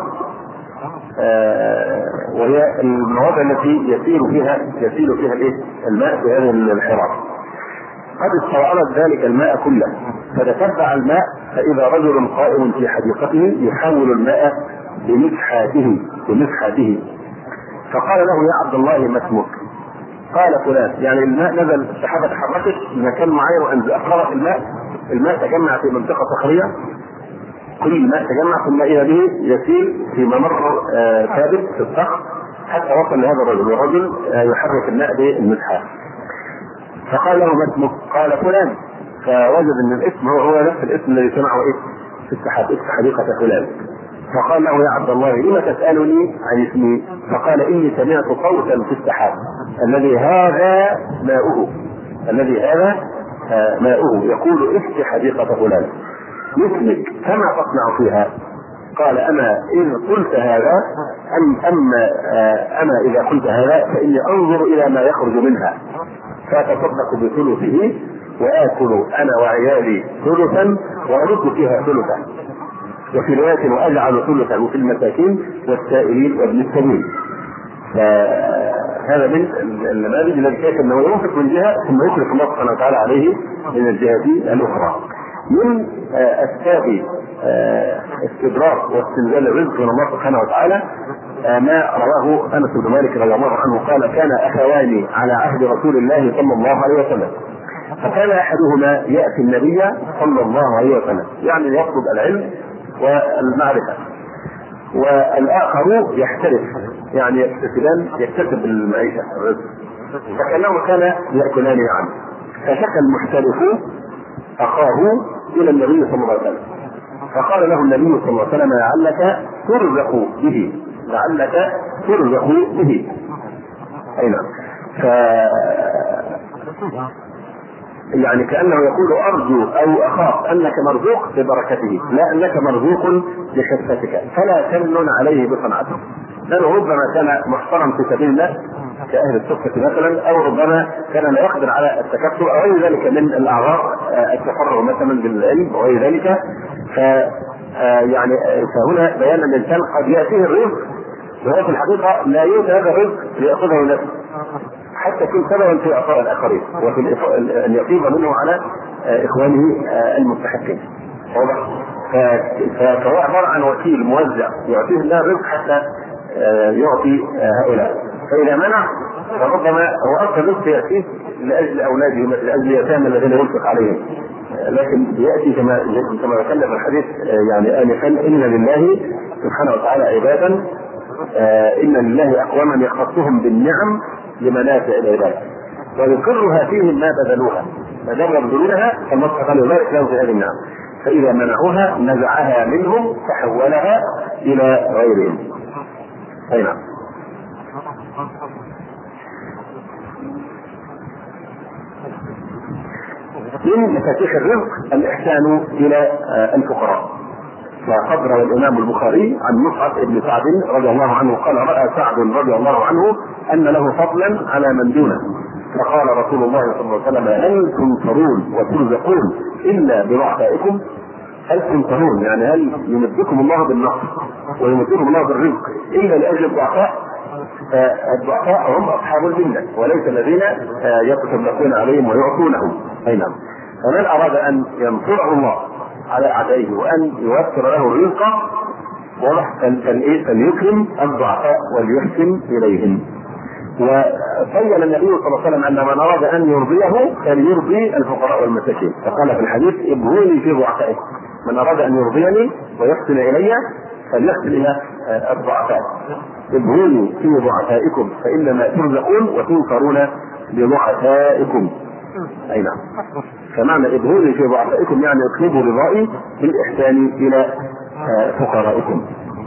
آه وهي المواد التي يسير فيها يسير فيها الايه؟ الماء في هذه الحراب، قد استوعبت ذلك الماء كله، فتتبع الماء فاذا رجل قائم في حديقته يحاول الماء بمسحاته بمسحاته فقال له: يا عبد الله ما اسمك؟ قال: فلان. يعني الماء نزل، السحابه تحركت مكان معين وان اخرت الماء، الماء تجمع في منطقه صخريه، كل الماء تجمع ثم اذا به يسير في ممر آه ثابت في الصخر حتى وصل لهذا الرجل، والرجل آه يحرك الماء بالمسحه. فقال له: ما اسمك؟ قال: فلان. فوجد ان الاسم هو هو نفس الاسم الذي سمعه ايه في السحاب، اسم حديقه فلان. فقال له: يا عبد الله لم تسالني عن اسمي؟ فقال: اني سمعت صوتا في السحاب الذي هذا ماؤه الذي هذا آه ماؤه يقول: اسقي حديقه فلان باسمك، كما تصنع فيها؟ قال: اما ان قلت هذا ام اما آه اما اذا قلت هذا فاني انظر الى ما يخرج منها فاتصدق بثلثه واكل انا وعيالي ثلثا وارد فيها ثلثا، وفي روايه واجعل ثلثه في المساكين والسائلين وابن السبيل. فهذا من النماذج الذي كيف انه ينفق من جهه ثم يخلق الله سبحانه وتعالى عليه من الجهه الاخرى. من اسباب استدراك واستنزال الرزق من الله سبحانه وتعالى ما رواه انس بن مالك رضي الله عنه قال: كان اخوان على عهد رسول الله صلى الله عليه وسلم، فكان احدهما ياتي النبي صلى الله عليه وسلم يعني يطلب العلم والمعرفه، والاخر يحترف يعني يكتسبان يكتسب المعيشه الرزق، فكانهما كانا ياكلان معا. فشكى المحترف اخاه الى النبي صلى الله عليه وسلم، فقال له النبي صلى الله عليه وسلم: لعلك ترزق به لعلك ترزق به اي نعم. ف يعني كانه يقول: ارجو او اخاف انك مرزوق ببركته لا انك مرزوق بخفتك، فلا تمنن عليه بصنعته، لانه ربما كان محترم في سبيل الله كاهل الصفه مثلا، او ربما كان لا يقدر على التكفل او غير ذلك من الاعراض، التفرغ مثلا بالعلم وغير ذلك. ف يعني فهنا بيان ان الانسان قد ياتيه الرزق وهو في الحقيقه لا يؤتى هذا الرزق لياخذه نفسه، حتى يكون سببا في اعطاء الاخرين وفي ان يفيض منه على اخوانه المستحقين. واضح؟ فهو عباره عن وكيل موزع يعطيه الله الرزق حتى يعطي هؤلاء، فاذا منع فربما هو اصلا الرزق ياتيه لاجل اولاده لاجل اليتامى الذين ينفق عليهم، لكن ياتي كما كما ذكرنا في الحديث يعني انفا: ان لله سبحانه وتعالى عبادا ان لله اقواما يخصهم بالنعم لمنافع العباد ويقرها فيهم ما بذلوها، ما دام يبذلونها فالله سبحانه يبارك لهم في هذه النعم، فاذا منعوها نزعها منهم فحولها الى غيرهم. اي نعم. من مفاتيح الرزق الاحسان الى الفقراء، فقد روى الامام البخاري عن مصعب بن سعد رضي الله عنه قال راى سعد رضي الله عنه ان له فضلا على من دونه، فقال رسول الله صلى الله عليه وسلم هل تنصرون وترزقون الا بضعفائكم؟ هل تنصرون يعني هل يمدكم الله بالنصر ويمدكم الله بالرزق الا لاجل الضعفاء؟ الضعفاء هم اصحاب الجنه وليس الذين يتصدقون عليهم ويعطونهم. اي نعم. فمن اراد ان ينصره الله على اعدائه وان يوفر له الرزق واضح فليكرم الضعفاء وليحسن اليهم. وبين النبي صلى الله عليه وسلم ان من اراد ان يرضيه فليرضي الفقراء والمساكين، فقال في الحديث ابهوني في ضعفائكم، من اراد ان يرضيني ويحسن الي فليحسن الى الضعفاء. ابهوني في ضعفائكم فانما ترزقون وتنصرون بضعفائكم. اي نعم. فمعنى ابهوني في ضعفائكم يعني اطلبوا رضائي بالاحسان الى فقرائكم.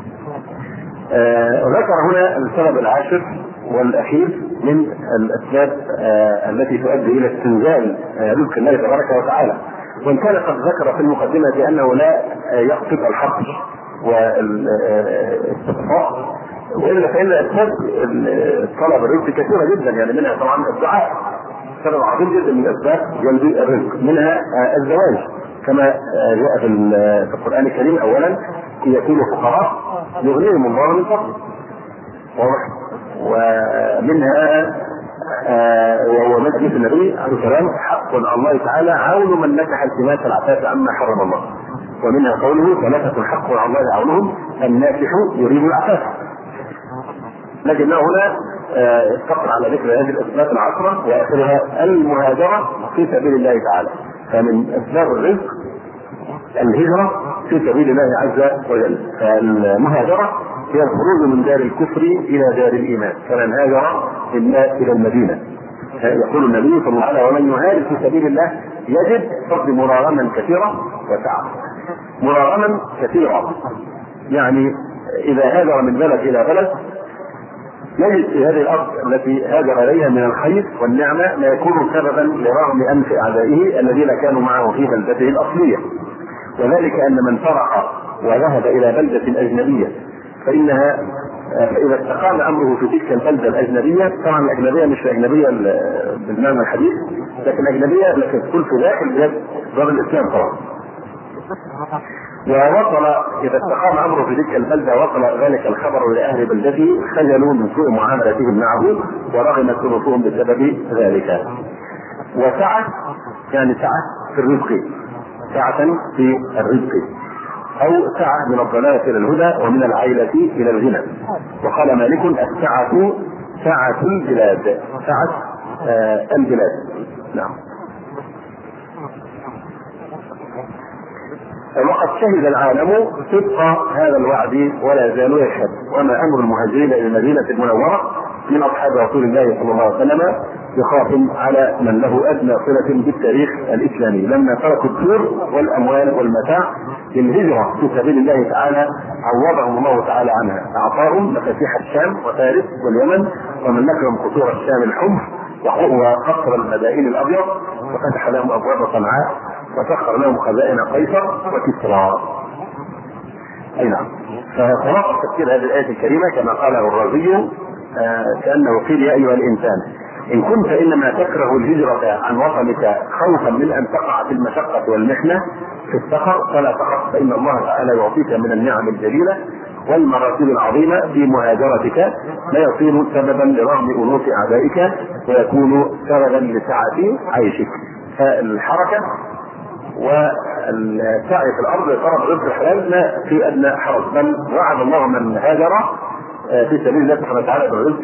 آه ذكر هنا السبب العاشر والاخير من الاسباب آه التي تؤدي الى استنزال رزق الله تبارك وتعالى، وان كان قد ذكر في المقدمه انه لا يقصد الحق والاستقصاء، والا فان اسباب طلب الرزق كثيره جدا، يعني منها طبعا الدعاء سبب عظيم جدا من اسباب جلب الرزق، منها الزواج كما جاء في القران الكريم اولا يكونوا فقراء يغنيهم الله من فضله، ومنها ومن حديث النبي عليه السلام حق على الله تعالى عون من نكح التماس العفاف عما حرم الله، ومنها قوله ثلاثة حق على الله عونهم الناكح يريد العفاف. لكنه هنا استقر على ذكر هذه الاسباب العشرة واخرها المهاجرة في سبيل الله تعالى. فمن اسباب الرزق الهجرة في سبيل الله عز وجل، فالمهاجرة هي الخروج من دار الكفر الى دار الايمان، فمن هاجر الى المدينة يقول النبي صلى الله عليه وسلم ومن يهاجر في سبيل الله يجد فرض مراغما كثيرة وسعة. مراغما كثيرة يعني اذا هاجر من بلد الى بلد يجد في هذه الارض التي هاجر اليها من الخير والنعمه ما يكون سببا لرغم انف اعدائه الذين كانوا معه في بلدته الاصليه، وذلك ان من فرق وذهب الى بلده اجنبيه فانها فاذا استقام امره في تلك البلده الاجنبيه، طبعا الاجنبيه مش الاجنبيه بالمعنى الحديث لكن الاجنبيه التي تكون في داخل بلاد دار الاسلام طبعا، ووصل اذا استقام امره في تلك البلده وصل ذلك الخبر لاهل بلدته خجلوا من سوء معاملتهم معه ورغمت نفوسهم بسبب ذلك. وسعه يعني سعه في الرزق، سعه في الرزق او سعه من الضلاله الى الهدى ومن العيله الى الغنى. وقال مالك السعه سعه البلاد، سعه آه البلاد. نعم. وقد شهد العالم صدق هذا الوعد ولا زالوا يشهد. وما امر المهاجرين الى المدينه المنوره من اصحاب رسول الله صلى الله عليه وسلم يخاف على من له ادنى صله بالتاريخ الاسلامي لما تركوا الدور والاموال والمتاع للهجره في سبيل الله تعالى عوضهم الله تعالى عنها، اعطاهم مفاتيح الشام وفارس واليمن وملك لهم قصور الشام الحمر وقصر المدائن الابيض وفتح لهم ابواب صنعاء وسخر لهم خزائن قيصر وكسرى. اي نعم. فخلاص تفسير هذه الايه الكريمه كما قاله الرازي آه كانه قيل يا ايها الانسان ان كنت انما تكره الهجره عن وطنك خوفا من ان تقع في المشقه والمحنه في السفر فلا تخف، فان الله تعالى يعطيك من النعم الجليله والمراتب العظيمه في مهاجرتك ما يصير سببا لرغم انوف اعدائك ويكون سببا لسعه عيشك. فالحركه والسعي في الارض لطلب رزق حلال ما في ادنى حرج، بل وعد الله من هاجر في سبيل الله سبحانه وتعالى بالرزق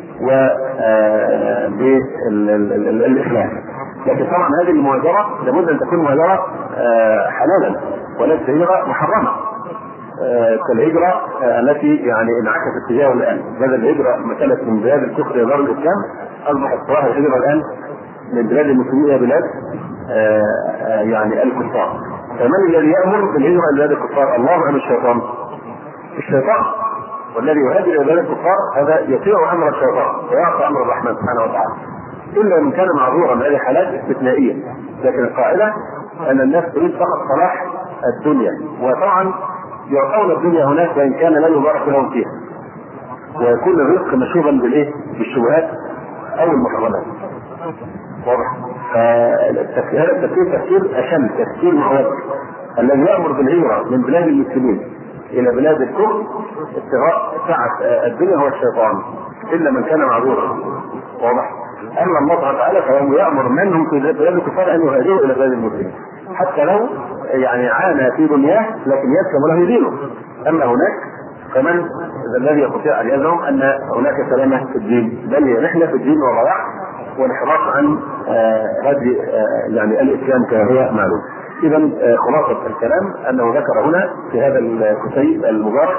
وبالاخلاص. لكن طبعا هذه المهاجره لابد ان تكون مهاجره حلالا وليست هجره محرمه كالهجره التي يعني انعكست اتجاهها الان، بدل الهجره مثلا من بلاد الكفر الى دار الاسلام اصبحت صراحه الهجره الان من بلاد المسلمين الى بلاد آآ آآ يعني الكفار. فمن الذي يامر بالهجره الى بلاد الكفار؟ الله ام الشيطان؟ الشيطان. والذي يهاجر الى بلاد الكفار هذا يطيع امر الشيطان ويعصي امر الرحمن سبحانه وتعالى الا ان كان معذورا. هذه حالات استثنائيه، لكن القاعده ان الناس تريد فقط صلاح الدنيا. وطبعا يعطون الدنيا هناك وان كان لا يبارك لهم فيها، ويكون الرزق مشوبا بالايه؟ بالشبهات او المحرمات. واضح؟ فالتفكير هذا التفكير تفكير اشم، تفكير معوج. الذي يامر بالهجره من بلاد المسلمين الى بلاد الكفر ابتغاء سعه الدنيا هو الشيطان، الا من كان معذورا. واضح؟ اما الله سبحانه وتعالى فهو يامر من هم في بلاد الكفار ان يهاجروا الى بلاد المسلمين، حتى لو يعني عانى في دنياه لكن يسلم له دينه. اما هناك فمن الذي يستطيع ان يزعم ان هناك سلامه في الدين، بل نحن في الدين وضياع وانحراف عن هذه آه يعني الاسلام كما هو معلوم. اذا آه خلاصه الكلام انه ذكر هنا في هذا الكتيب المبارك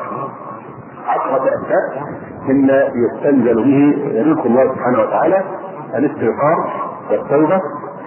عشرة أسباب مما يستنزل به رزق الله سبحانه وتعالى: الاستغفار والتوبة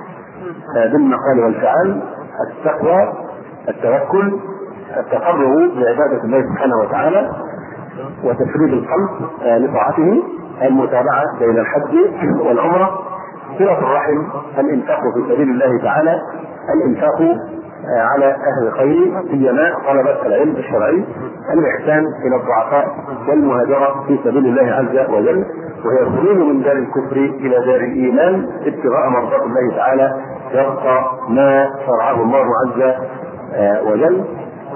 بالمقال والفعل، التقوى، التوكل، التفرغ لعبادة الله سبحانه وتعالى وتفريغ القلب لطاعته، المتابعة بين الحج والعمرة، صلة الرحم، الإنفاق في سبيل الله تعالى، الإنفاق على أهل الخير سيما طلبة العلم الشرعي، الإحسان إلى الضعفاء والمهاجرة في سبيل الله عز وجل، وهي الخروج من دار الكفر إلى دار الإيمان ابتغاء مرضات الله تعالى يبقى ما شرعه الله عز وجل.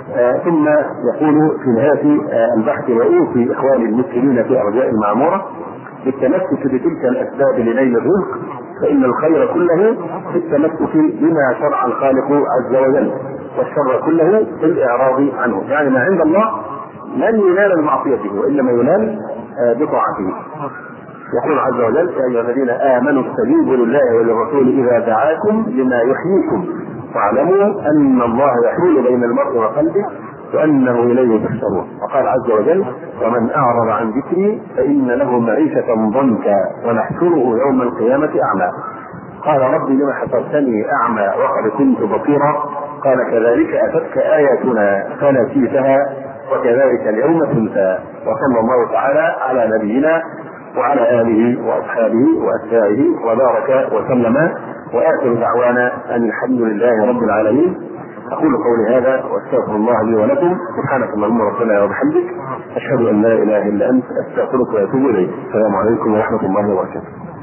ثم يقول في نهاية البحث: وأوصي إخواني المسلمين في أرجاء المعمورة بالتمسك بتلك الأسباب لنيل الرزق، فإن الخير كله في التمسك بما شرع الخالق عز وجل، والشر كله في الإعراض عنه. يعني ما عند الله لن ينال بمعصيته وإنما ينال بطاعته. يقول عز وجل: يا أيها الذين آمنوا استجيبوا لله وللرسول إذا دعاكم لما يحييكم واعلموا أن الله يحول بين المرء وقلبه وأنه إليه تحشرون. وقال عز وجل: ومن أعرض عن ذكري فإن له معيشة ضنكا ونحشره يوم القيامة أعمى. قال: رب لم حشرتني أعمى وقد كنت بصيرا؟ قال: كذلك أتتك آياتنا فنسيتها وكذلك اليوم تنسى. وصلى الله تعالى على نبينا وعلى آله وأصحابه وأتباعه وبارك وسلم، وآخر دعوانا أن الحمد لله رب العالمين. أقول قولي هذا وأستغفر الله لي ولكم. سبحانك اللهم ربنا وبحمدك، أشهد أن لا إله إلا أنت، أستغفرك وأتوب إليك. السلام عليكم ورحمة الله وبركاته.